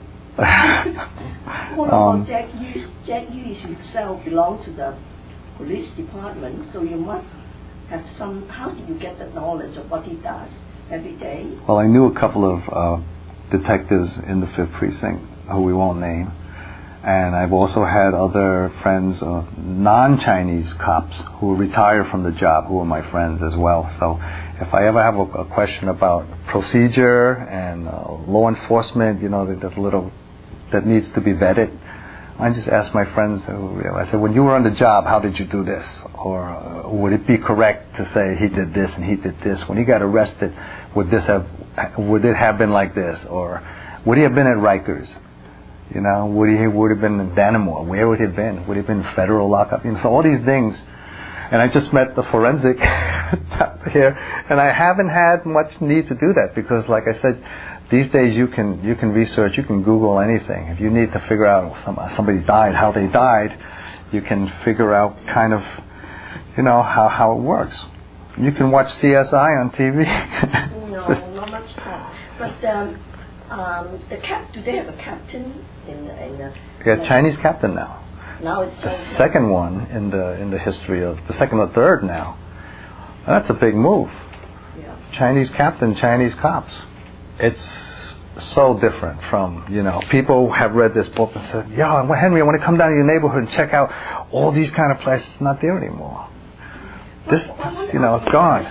What um, about Jack Hughes? Jack Hughes himself belonged to the police department, so you must have some. How did you get the knowledge of what he does every day? Well, I knew a couple of uh, detectives in the fifth precinct who we won't name. And I've also had other friends, uh, non-Chinese cops who retire from the job, who are my friends as well. So if I ever have a, a question about procedure and uh, law enforcement, you know, that, that little that needs to be vetted, I just ask my friends. Who, you know, I said, when you were on the job, how did you do this? Or uh, would it be correct to say he did this and he did this? When he got arrested, would this have would it have been like this? Or would he have been at Rikers? You know, would he would have been in Dannemore? Where would he have been? Would he have been federal lockup? You know, so all these things. And I just met the forensic here, and I haven't had much need to do that because, like I said, these days you can you can research, you can Google anything. If you need to figure out some, somebody died, how they died, you can figure out kind of, you know, how how it works. You can watch C S I on T V. No, not much time. But um, um, the cap, do they have a captain in the, in the Yeah, Chinese captain now. Now it's the second one in the in the history of the second or third now. That's a big move. Yeah. Chinese captain, Chinese cops. It's so different from, you know, people have read this book and said, "Yo, Henry, I want to come down to your neighborhood and check out all these kind of places." It's not there anymore. This, this you know, it's gone.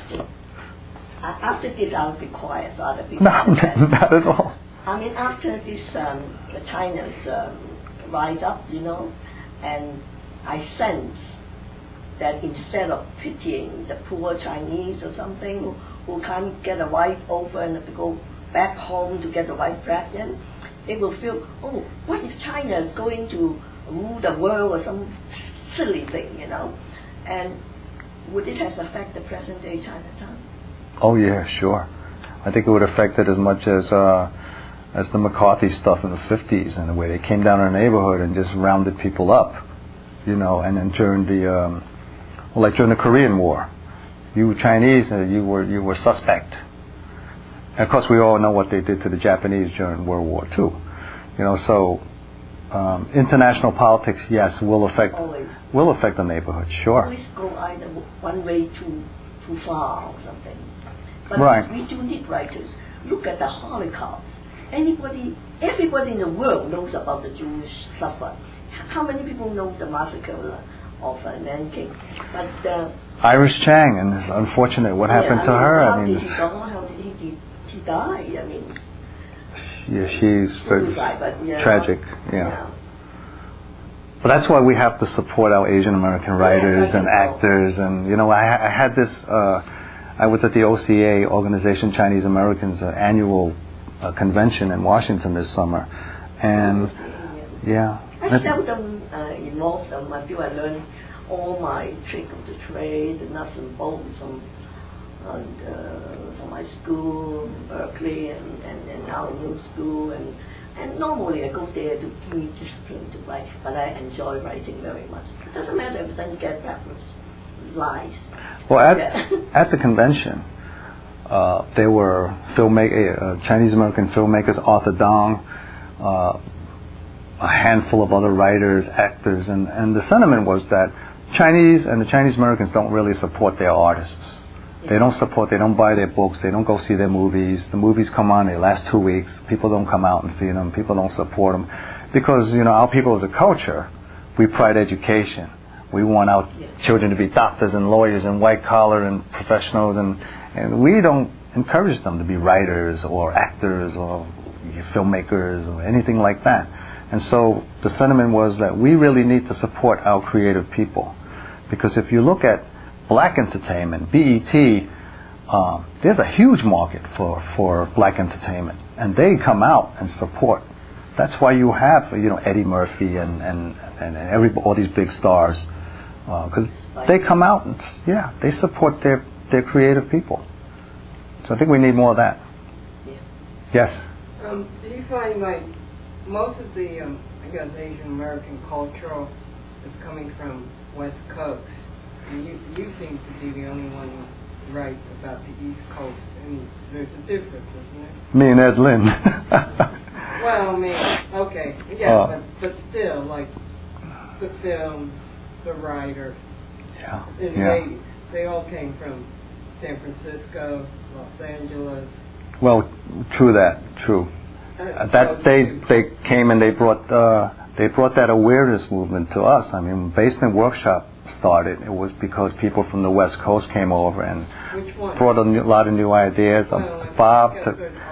After this, I'll be quiet, so other people. No, not at all. I mean, after this, um, the China's um, rise up, you know, and I sense that instead of pitying the poor Chinese or something who, who can't get a wife over and have to go back home to get a wife pregnant, they will feel, oh, what if China is going to rule the world or some silly thing, you know? And would it have affected the present day Chinatown? Oh yeah, sure. I think it would affect it as much as uh, as the McCarthy stuff in the fifties, in a way. They came down in a neighborhood and just rounded people up, you know. And then during the, um, well, like during the Korean War, you were Chinese, uh, you were you were suspect. And of course, we all know what they did to the Japanese during World War Two, you know. So um, international politics, yes, will affect Always. will affect the neighborhood, sure. Always go either one way too too far or something. But right. we do need writers. Look at the Holocaust. Anybody, everybody in the world knows about the Jewish suffer. How many people know the massacre of uh, Nanking? But uh, Iris Chang, and it's unfortunate what yeah, happened I to mean, her. How I mean, did he die? How did he, he, he die? I mean, yeah, she's very suicide, but, yeah, tragic. Yeah. yeah. But that's why we have to support our Asian American writers Yeah, I and think so. actors. And, you know, I, I had this, uh, I was at the O C A, Organization Chinese Americans, uh, annual uh, convention in Washington this summer. And, yeah. I seldom uh, involve them until I learn all my trick of the trade, the nuts and bolts from, and, uh, from my school, Berkeley, and, and, and now new school. And, and normally I go there to give me discipline to write, but I enjoy writing very much. It doesn't matter if it doesn't get reference, lies. Well, at, Yeah. at the convention, uh, there were filmmaker, uh, Chinese American filmmakers, Arthur Dong, uh, a handful of other writers, actors, and, and the sentiment was that Chinese and the Chinese Americans don't really support their artists. They don't support, they don't buy their books, they don't go see their movies. The movies come on, they last two weeks. People don't come out and see them. People don't support them. Because, you know, our people as a culture, we pride education. We want our children to be doctors and lawyers and white collar and professionals, and, and we don't encourage them to be writers or actors or filmmakers or anything like that. And so the sentiment was that we really need to support our creative people. Because if you look at black entertainment, B E T, uh, there's a huge market for, for black entertainment. And they come out and support. That's why you have, you know, Eddie Murphy and, and, and every, all these big stars. Because uh, they come out and, yeah, they support their, their creative people. So I think we need more of that. Yeah. Yes? Um, do you find like most of the, um, I guess, Asian American culture is coming from West Coast? And you, you seem to be the only one who writes about the East Coast, and there's a difference, isn't it? Me and Ed Lynn. Well, I mean, okay, yeah, uh, but, but still, like, the film, the writers, yeah, in the yeah. eighties, they all came from San Francisco, Los Angeles. Well, true that, true. Uh, that they they came and they brought uh, they brought that awareness movement to us. I mean, when Basement Workshop started, it was because people from the West Coast came over and brought a new, lot of new ideas. Well, Uh, Bob, I to,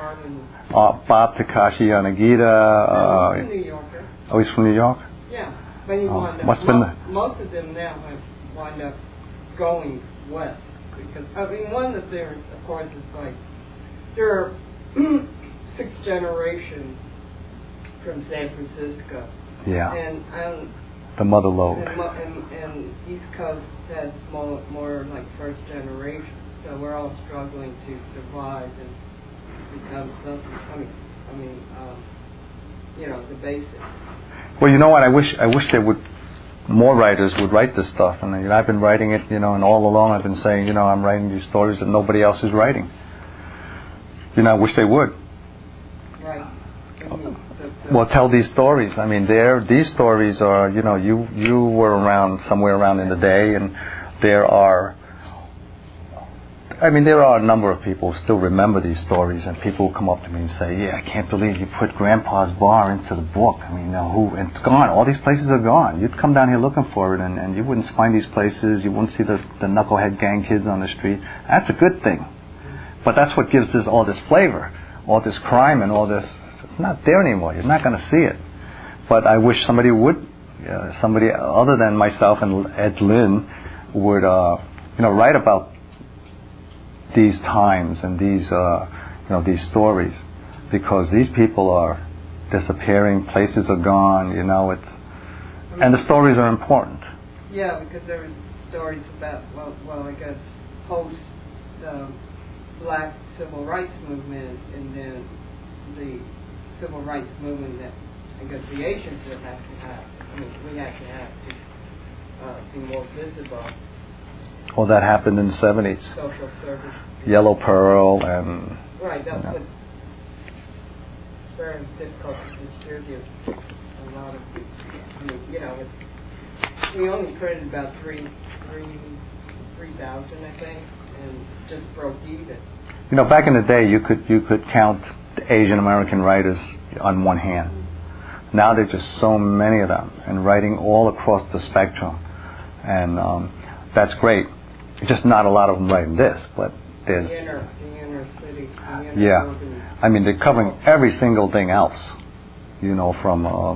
uh, Bob Takashi Yanagita. Uh, he's a New Yorker. Oh, he's from New York. Yeah, but he Oh, wound up. must've Mo- been most of them now have wind up going west because I mean one of their, of course, is like there are six generations from San Francisco. Yeah. And um, The mother lode. And, mo- and, and East Coast has more, more like first generation. So we're all struggling to survive and become something. I mean, I mean, um, you know, the basics. Well, you know what? I wish I wish there would more writers would write this stuff, and you know, I've been writing it, you know, and all along I've been saying, you know, I'm writing these stories that nobody else is writing. You know, I wish they would. Right. I mean, the, the Well, tell these stories. I mean, there these stories are, you know, you you were around somewhere around in the day, and there are. I mean, there are a number of people who still remember these stories, and people will come up to me and say, "Yeah, I can't believe you put Grandpa's Bar into the book. I mean, you know, who? And it's gone. All these places are gone. You'd come down here looking for it, and, and you wouldn't find these places. You wouldn't see the, the knucklehead gang kids on the street. That's a good thing. But that's what gives this all this flavor, all this crime, and all this. It's not there anymore. You're not going to see it. But I wish somebody would, uh, somebody other than myself and Ed Lynn, would, uh, you know, write about these times and these, uh, you know, these stories, because these people are disappearing. Places are gone. You know, it's, and the stories are important. Yeah, because there were stories about well, well, I guess post um, Black civil rights movement, and then the civil rights movement that I guess the Asians would have to have. I mean, we have to have to uh, be more visible. Well, that happened in the seventies. Social service. Yellow Pearl and... Right, that's you know. what very difficult to distribute a lot of these. I mean, you know, it's, we only printed about three, three, three thousand, I think, and just broke even. You know, back in the day, you could you could count the Asian American writers on one hand. Now there's just so many of them, and writing all across the spectrum, and um, that's great. Just not a lot of them writing this, but there's. The inner, the inner cities, the inner Yeah, urban. I mean they're covering every single thing else. You know, from um,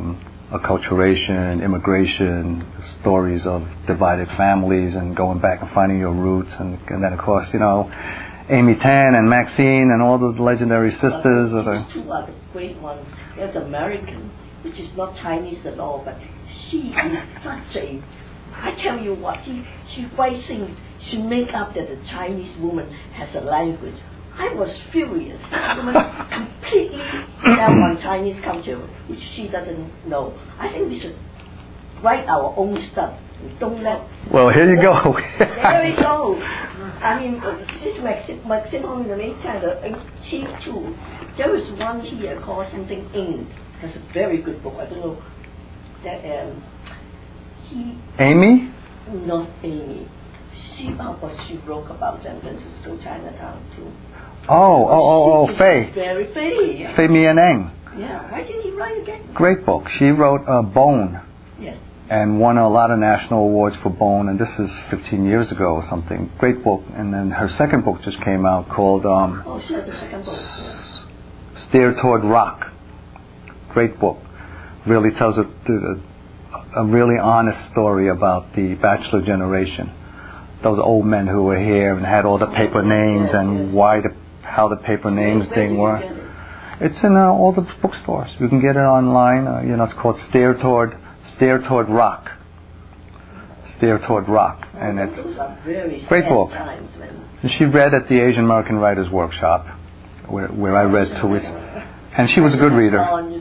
acculturation, immigration, stories of divided families and going back and finding your roots. And, and then, of course, you know, Amy Tan and Maxine and all the legendary sisters. But of the, these two are the great ones. There's American, which is not Chinese at all, but she is such a, I tell you what, she, she writes things, she make up that the Chinese woman has a language. I was furious. The woman completely left on Chinese culture, which she doesn't know. I think we should write our own stuff. We don't let... Well, here you go. There we go. I mean, this Maxim, Maxim Hong, the main kind of cheap too. There is one here called something Ing. Has a very good book. I don't know. That um, he. Amy? Not Amy. She, oh, but she wrote about San Francisco, Chinatown too. Oh, oh, oh, oh, She is Fei. Very Fei. Yeah. Fei Mien Eng. Yeah. Why didn't he write again? Great book. She wrote uh, Bone. Yes. And won a lot of national awards for Bone, and this is fifteen years ago or something. Great book. And then her second book just came out called um, Oh, she had the second book. Yeah. Steer Toward Rock. Great book. Really tells a, a, a really honest story about the bachelor generation. Those old men who were here and had all the paper names and why the how the paper names thing were. It's in uh, all the bookstores. You can get it online. Uh, you know, it's called Steer Toward Steer Toward Rock. Steer Toward Rock, and it's great book. And she read at the Asian American Writers Workshop, where where I read to it, and she was a good reader.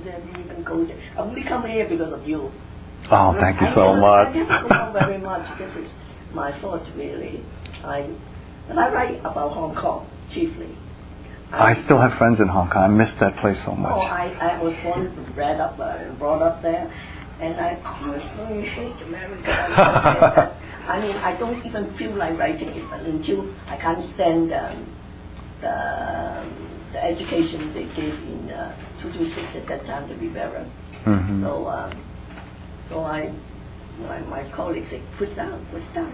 I only come here because of you. Oh, thank you so much. I never go home very much. This is my fault, really. I and I write about Hong Kong chiefly. I still have friends in Hong Kong. I miss that place so much. Oh, I, I was born, bred up, uh, and brought up there, and I constantly hate America. I mean, I don't even feel like writing it until I can't stand um, the the education they gave in uh, two two six at that time, the Rivera. Mm-hmm. So, um, so I, my, my colleagues said, put down, put down.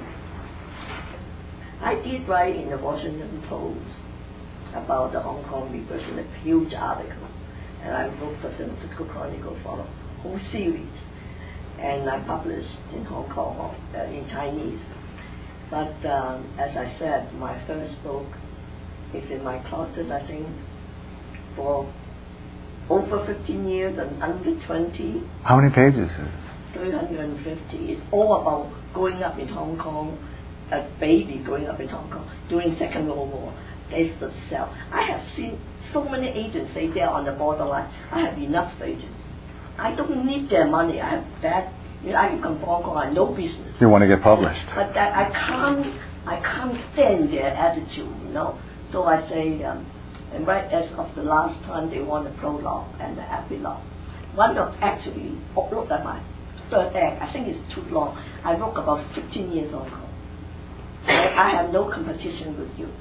I did write in the Washington Post about the Hong Kong reversion, a huge article, and I wrote for San Francisco Chronicle for a whole series, and I published in Hong Kong uh, in Chinese. But um, as I said, my first book is in my closet, I think, for over fifteen years and under twenty. How many pages is it? three hundred fifty. It's all about growing up in Hong Kong, a baby growing up in Hong Kong during Second World War. There's the cell. I have seen so many agents say they're on the borderline. I have enough agents. I don't need their money. I have that. You know, I come from Hong Kong. I have no business. You want to get published. But that I can't. I can't stand their attitude. You know. So I say, um, and right as of the last time, they want the prologue and the epilogue. One of actually, oh, look at my third act. I think it's too long. I wrote about fifteen years Hong Kong. I, I have no competition with you.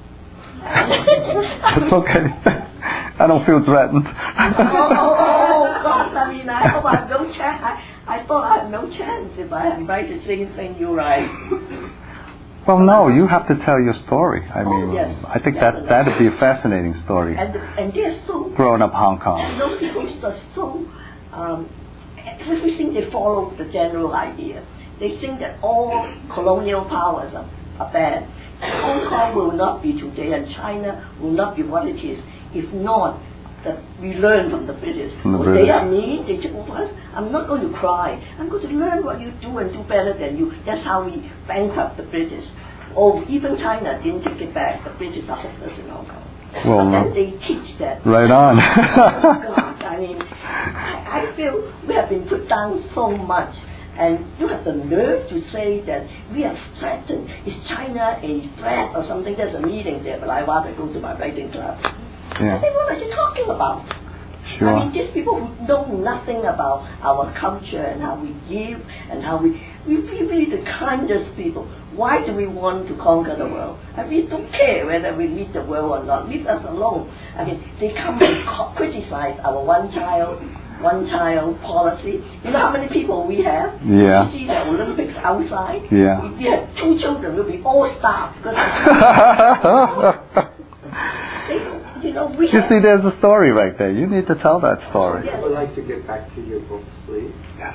It's okay. I don't feel threatened. oh, oh, oh, God, I mean, I hope I have no chance. I, I thought I had no chance if I had write the same thing you write. Well, no, you have to tell your story. I Oh, mean, yes, I think definitely. that that'd be a fascinating story. And, and they're so... Growing up Hong Kong. Those people are so... Um, everything they follow the general idea. They think that all colonial powers are, are bad. Hong Kong will not be today, and China will not be what it is, if not that we learn from the British. From the Oh, British. They are mean, they took over us. I'm not going to cry. I'm going to learn what you do and do better than you. That's how we bankrupt the British. Oh, even China didn't take it back. The British are hopeless in Hong Kong. Well, and uh, then they teach that. Right on. Oh, God, I mean, I, I feel we have been put down so much. And you have the nerve to say that we are threatened. Is China a threat or something? There's a meeting there, but I rather go to my writing class. Yeah. I say, what are you talking about? Sure. I mean, these people who know nothing about our culture and how we give and how we... We we really the kindest people. Why do we want to conquer the world? I mean, don't care whether we lead the world or not. Leave us alone. I mean, they come and co- criticize our one-child one-child policy. You know how many people we have? Yeah. You see the Olympics outside? Yeah. If we had two children, we'll be all starved. Because they don't, you you know, we You have, see, there's a story right there. You need to tell that story. Yes. I would like to get back to your books, please. Yes.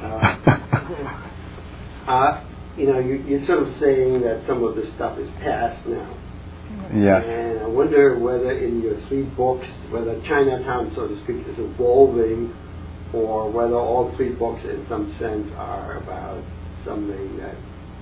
Uh, uh, you know, you, you're sort of saying that some of this stuff is past now. Yes. And I wonder whether in your three books, whether Chinatown, so to speak, is evolving, or whether all three books, in some sense, are about something that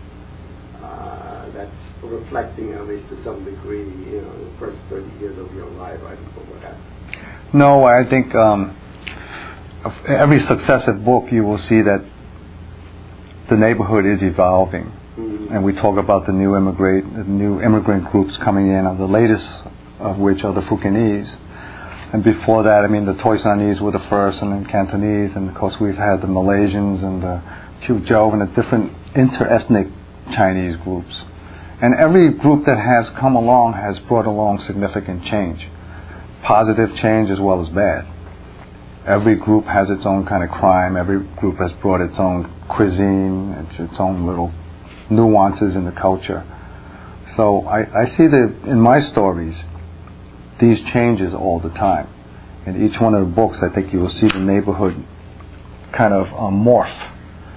uh, that's reflecting, at least to some degree, you know, the first thirty years of your life, I don't know what happened. No, I think um, of every successive book you will see that the neighborhood is evolving. Mm-hmm. And we talk about the new immigrant, the new immigrant groups coming in, the latest of which are the Fukienese. And before that, I mean, the Toisanese were the first, and then Cantonese, and of course we've had the Malaysians and the Quzhou and the different inter-ethnic Chinese groups. And every group that has come along has brought along significant change, positive change as well as bad. Every group has its own kind of crime. Every group has brought its own cuisine, its its own little nuances in the culture. So I, I see that in my stories, these changes all the time. In each one of the books, I think you will see the neighborhood kind of uh, morph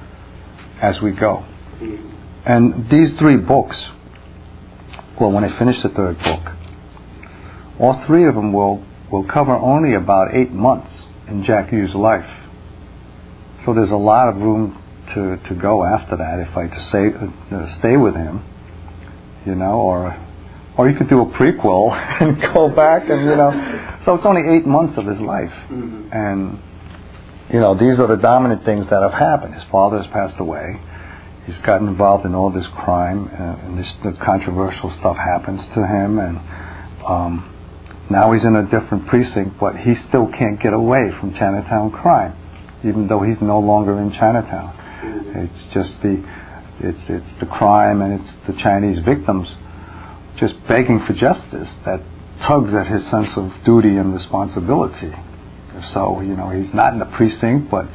as we go. And these three books, well, when I finish the third book, all three of them will, will cover only about eight months in Jack Yu's life. So there's a lot of room to, to go after that if I to say, uh, stay with him, you know, or or you could do a prequel and go back and, you know, so it's only eight months of his life. Mm-hmm. And, you know, these are the dominant things that have happened. His father has passed away. He's gotten involved in all this crime, uh, and this the controversial stuff happens to him, and um, now he's in a different precinct, but he still can't get away from Chinatown crime, even though he's no longer in Chinatown. It's just the, it's it's the crime and it's the Chinese victims just begging for justice that tugs at his sense of duty and responsibility. So, you know, he's not in the precinct, but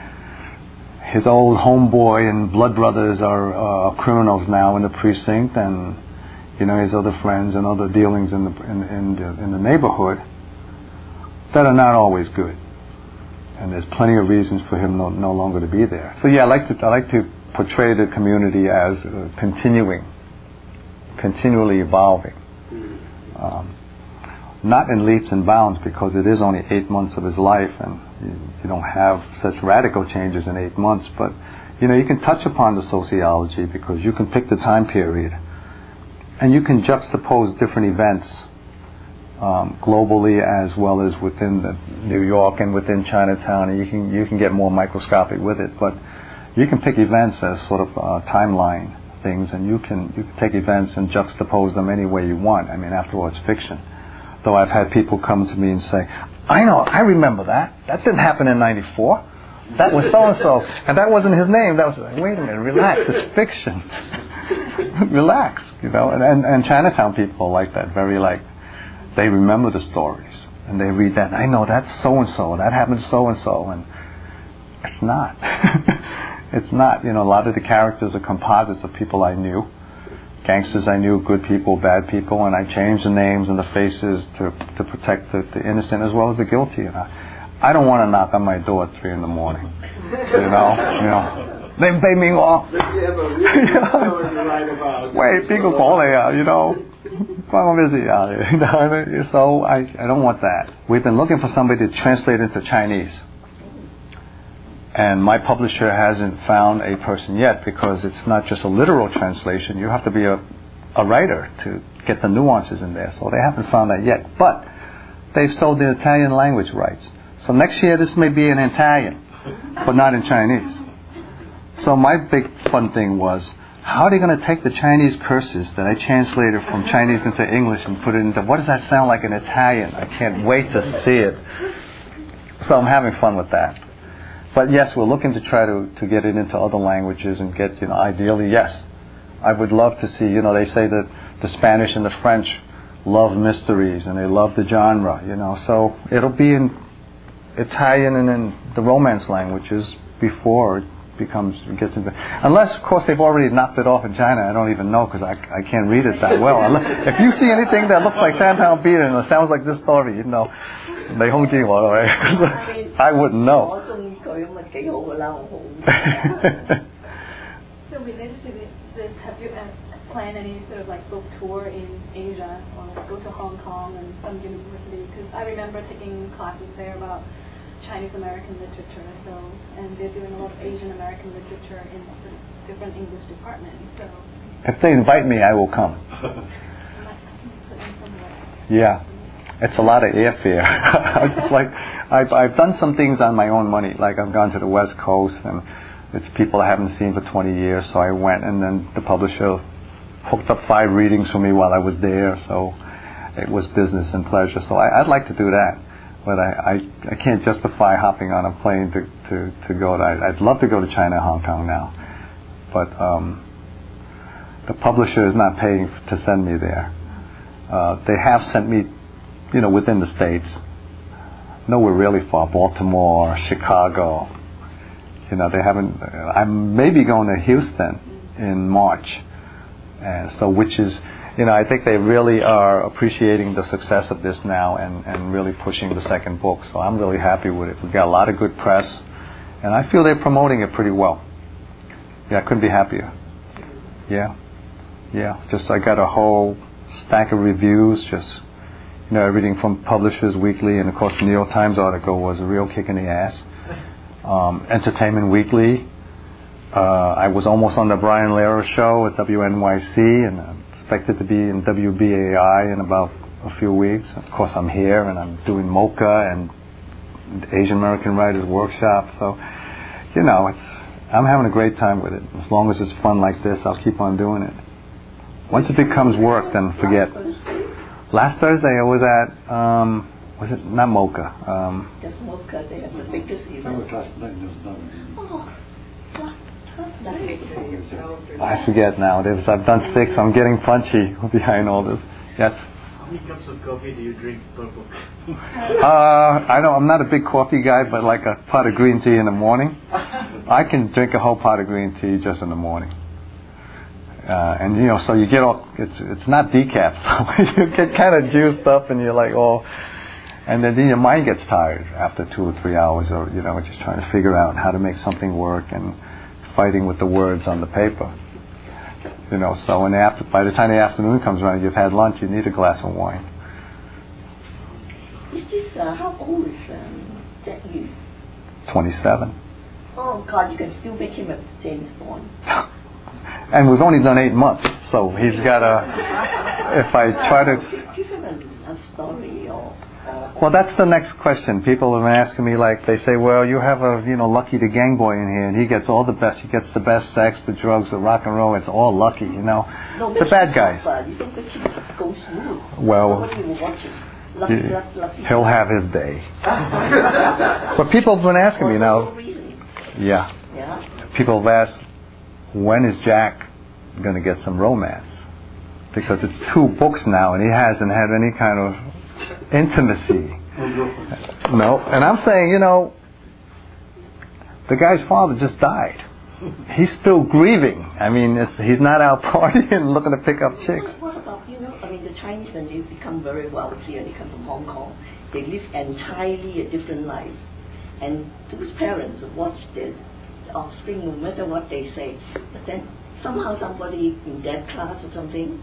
his old homeboy and blood brothers are uh, criminals now in the precinct, and, you know, his other friends and other dealings in the in, in the in the neighborhood that are not always good. And there's plenty of reasons for him no, no longer to be there. So yeah, I like to I like to portray the community as uh, continuing, continually evolving, um, not in leaps and bounds, because it is only eight months of his life, and you, you don't have such radical changes in eight months. But you know, you can touch upon the sociology because you can pick the time period, and you can juxtapose different events. Um, globally as well as within the New York and within Chinatown, and you can you can get more microscopic with it. But you can pick events as sort of uh, timeline things, and you can you can take events and juxtapose them any way you want. I mean, after all, it's fiction. Though I've had people come to me and say, "I know, I remember that. That didn't happen in ninety-four. That was so and so, and that wasn't his name. That was like, wait a minute, relax. It's fiction. Relax, you know." And, and and Chinatown people are like that, very like. They remember the stories, and they read that. I know that's so and so. That happened to so and so, and it's not. It's not. You know, a lot of the characters are composites of people I knew, gangsters I knew, good people, bad people, and I changed the names and the faces to to protect the, the innocent as well as the guilty. And I, I don't want to knock on my door at three in the morning. You know, you know. They pay me off. You have a really good story to write about. Wait, people call it, you know. So I, I don't want that. We've been looking for somebody to translate into Chinese. And my publisher hasn't found a person yet, because it's not just a literal translation. You have to be a, a writer to get the nuances in there. So they haven't found that yet. But they've sold the Italian language rights. So next year this may be in Italian, but not in Chinese. So my big fun thing was, how are they going to take the Chinese curses that I translated from Chinese into English and put it into, what does that sound like in Italian? I can't wait to see it. So I'm having fun with that. But yes, we're looking to try to, to get it into other languages and get, you know, ideally, yes. I would love to see, you know, they say that the Spanish and the French love mysteries and they love the genre, you know. So it'll be in Italian and in the Romance languages before becomes gets into. Unless, of course, they've already knocked it off in China. I don't even know because I, I can't read it that well. If you see anything that looks like Chinatown Beat and it sounds like this story, you know, they hung ji wo, right? I wouldn't know. So related to this, have you uh, planned any sort of like book tour in Asia or like go to Hong Kong and some university? Because I remember taking classes there about Chinese American literature, so and they're doing a lot of Asian American literature in sort of different English departments. So if they invite me, I will come. Yeah, it's a lot of airfare. I just like I've I've done some things on my own money. Like I've gone to the West Coast and it's people I haven't seen for twenty years, so I went, and then the publisher hooked up five readings for me while I was there, so it was business and pleasure. So I, I'd like to do that, but I, I, I can't justify hopping on a plane to, to, to go to, I'd love to go to China and Hong Kong now, but um, the publisher is not paying to send me there. Uh, they have sent me, you know, within the States, nowhere really far, Baltimore, Chicago. You know, they haven't. I'm maybe going to Houston in March, and so which is, you know, I think they really are appreciating the success of this now and, and really pushing the second book. So I'm really happy with it. We got a lot of good press, and I feel they're promoting it pretty well. Yeah, I couldn't be happier. Yeah, yeah. Just I got a whole stack of reviews. Just you know, everything from Publishers Weekly, and of course the New York Times article was a real kick in the ass. Um, Entertainment Weekly. Uh, I was almost on the Brian Lehrer show at W N Y C, and I'm expected to be in W B A I in about a few weeks. Of course, I'm here, and I'm doing MoCA and the Asian American Writers Workshop. So, you know, it's I'm having a great time with it. As long as it's fun like this, I'll keep on doing it. Once it becomes work, then forget. Last Thursday, I was at. Um, Was it not MoCA? Um, Just MoCA, they have the biggest event. Oh, I forget now. There's, I've done six. I'm getting punchy behind all this. Yes. How many cups of coffee do you drink per book? Uh, I don't. I'm not a big coffee guy, but like a pot of green tea in the morning, I can drink a whole pot of green tea just in the morning. Uh, and you know, so you get all. It's it's not decaf, so you get kind of juiced up, and you're like, oh. And then your mind gets tired after two or three hours, or you know, just trying to figure out how to make something work and fighting with the words on the paper. You know, so when the after, by the time the afternoon comes around, you've had lunch, you need a glass of wine. Is this uh, how old is um, Jack Yu? Twenty-seven. Oh God, you can still make him a James Bond. And we've only done eight months, so he's got a. If I try to. Give him a, a story or. Well, that's the next question. People have been asking me, like, they say, well, you have a, you know, Lucky the Gang Boy in here, and he gets all the best. He gets the best sex, the drugs, the rock and roll. It's all Lucky, you know. No, the bad guys. You think the kid goes through? Well, what do you watch? Lucky, he, lucky, lucky. He'll have his day. But people have been asking me now. Yeah. Yeah. People have asked, when is Jack going to get some romance? Because it's two books now, and he hasn't had any kind of intimacy. No. And I'm saying, you know, the guy's father just died. He's still grieving. I mean, it's, he's not out partying looking to pick up chicks. What about, you know, I mean, the Chinese, when they become very wealthy and they come from Hong Kong, they live entirely a different life. And those parents watch their offspring no matter what they say. But then somehow somebody in that class or something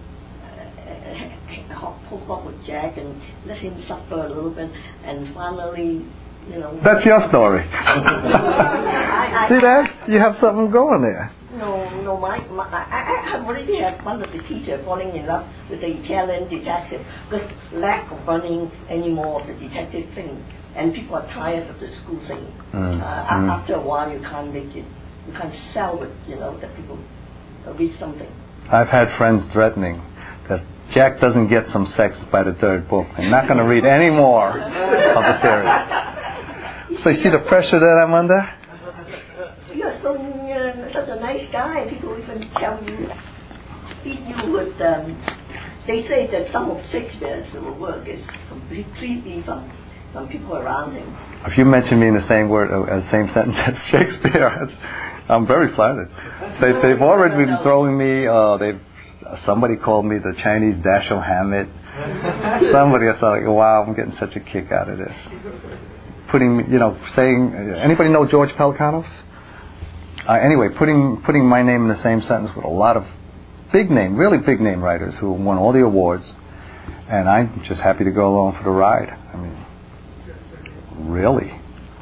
hook up with Jack and let him suffer a little bit, and finally, you know. That's your story. I, I, See that? You have something going there. No, no, my, my I, I have already had one of the teachers falling in love with the Italian detective because lack of running anymore of the detective thing, and people are tired of the school thing. Mm. Uh, mm. After a while, you can't make it, you can't sell it, you know, that people read something. I've had friends threatening that Jack doesn't get some sex by the third book. They're not going to read any more of the series. So you see the pressure that I'm under? You're so uh, such a nice guy. People even tell you, feed you with. Um, they say that some of Shakespeare's work is completely from some people around him. If you mention me in the same word, uh, as same sentence as Shakespeare, it's, I'm very flattered. They, they've already been throwing me. Uh, they've somebody called me the Chinese Dashiell Hammett. Somebody, I thought, like, wow, I'm getting such a kick out of this. Putting, you know, saying, anybody know George Pelecanos? Uh, anyway, putting putting my name in the same sentence with a lot of big name, really big name writers who won all the awards, and I'm just happy to go along for the ride. I mean, really,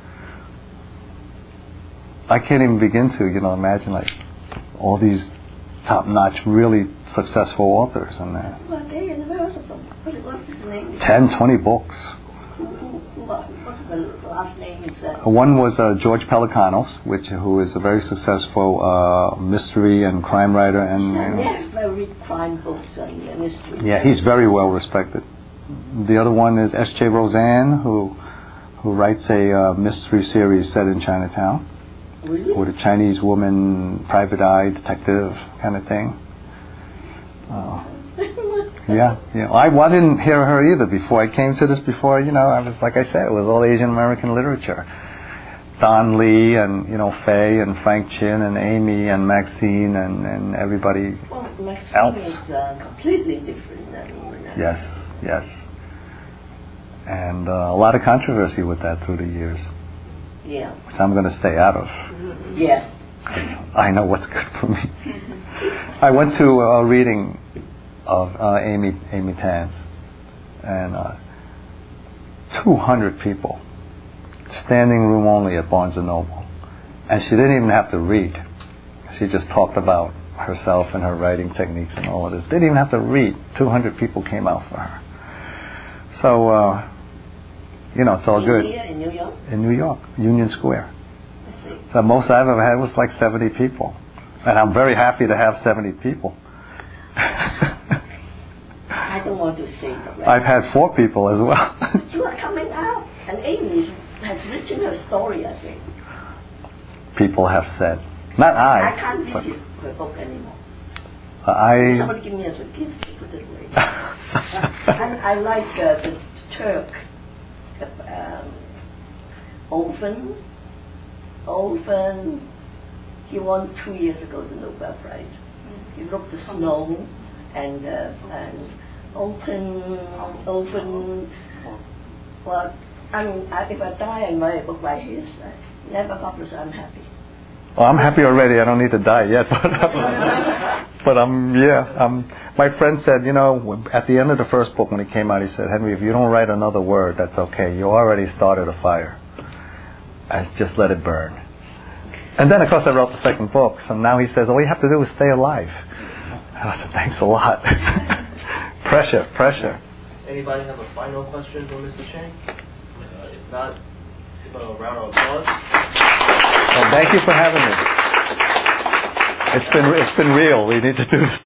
I can't even begin to, you know, imagine like all these top-notch, really successful authors and that. Well, they never heard of them. What what's his name? Ten, twenty books. Who, who, who, what's the last name? Is that? One was uh, George Pelecanos, which who is a very successful uh, mystery and crime writer, and you know, Yes, I read crime books and uh, mystery. yeah, he's very well respected. The other one is S J Roseanne, who who writes a uh, mystery series set in Chinatown. Really? With a Chinese woman, private eye detective kind of thing. Uh, yeah, yeah. I, well, I didn't hear her either before I came to this. Before, you know, I was like I said, it was all Asian American literature. Don Lee and you know Faye and Frank Chin and Amy and Maxine and, and everybody well, Maxine else. is uh, completely different than. Uh, Yes, yes. And uh, a lot of controversy with that through the years. Yeah. Which I'm going to stay out of. Yes. Because I know what's good for me. I went to a reading of uh, Amy Amy Tan's, and uh, two hundred people, standing room only at Barnes and Noble, and she didn't even have to read. She just talked about herself and her writing techniques and all of this. Didn't even have to read. two hundred people came out for her. So. Uh, You know, it's all good. Here in New York? In New York, Union Square. I see. So most I've ever had was like seventy people. And I'm very happy to have seventy people. I don't want to say the rest. I've had four people as well. You are coming out. And Amy has written her story, I think. People have said. Not I. I can't read but his, her book anymore. I. Somebody give me as a gift to put it away. And I like uh, the Turk. Um, Oven, Oven, he won two years ago the Nobel Prize. He wrote The Snow and uh, and Open, Open. Well, I mean, I, if I die and write a book like his, uh, never published, I'm happy. Well, I'm happy already. I don't need to die yet, but but I'm yeah. Um, my friend said, you know, at the end of the first book when it came out, he said, Henry, if you don't write another word, that's okay. You already started a fire. I just let it burn. And then, of course, I wrote the second book. So now he says, all you have to do is stay alive. I said, thanks a lot. Pressure, pressure. Anybody have a final question for Mister Chang? Uh, if not, give a round of applause. Well, thank you for having me. It's been it's been real. We need to do this.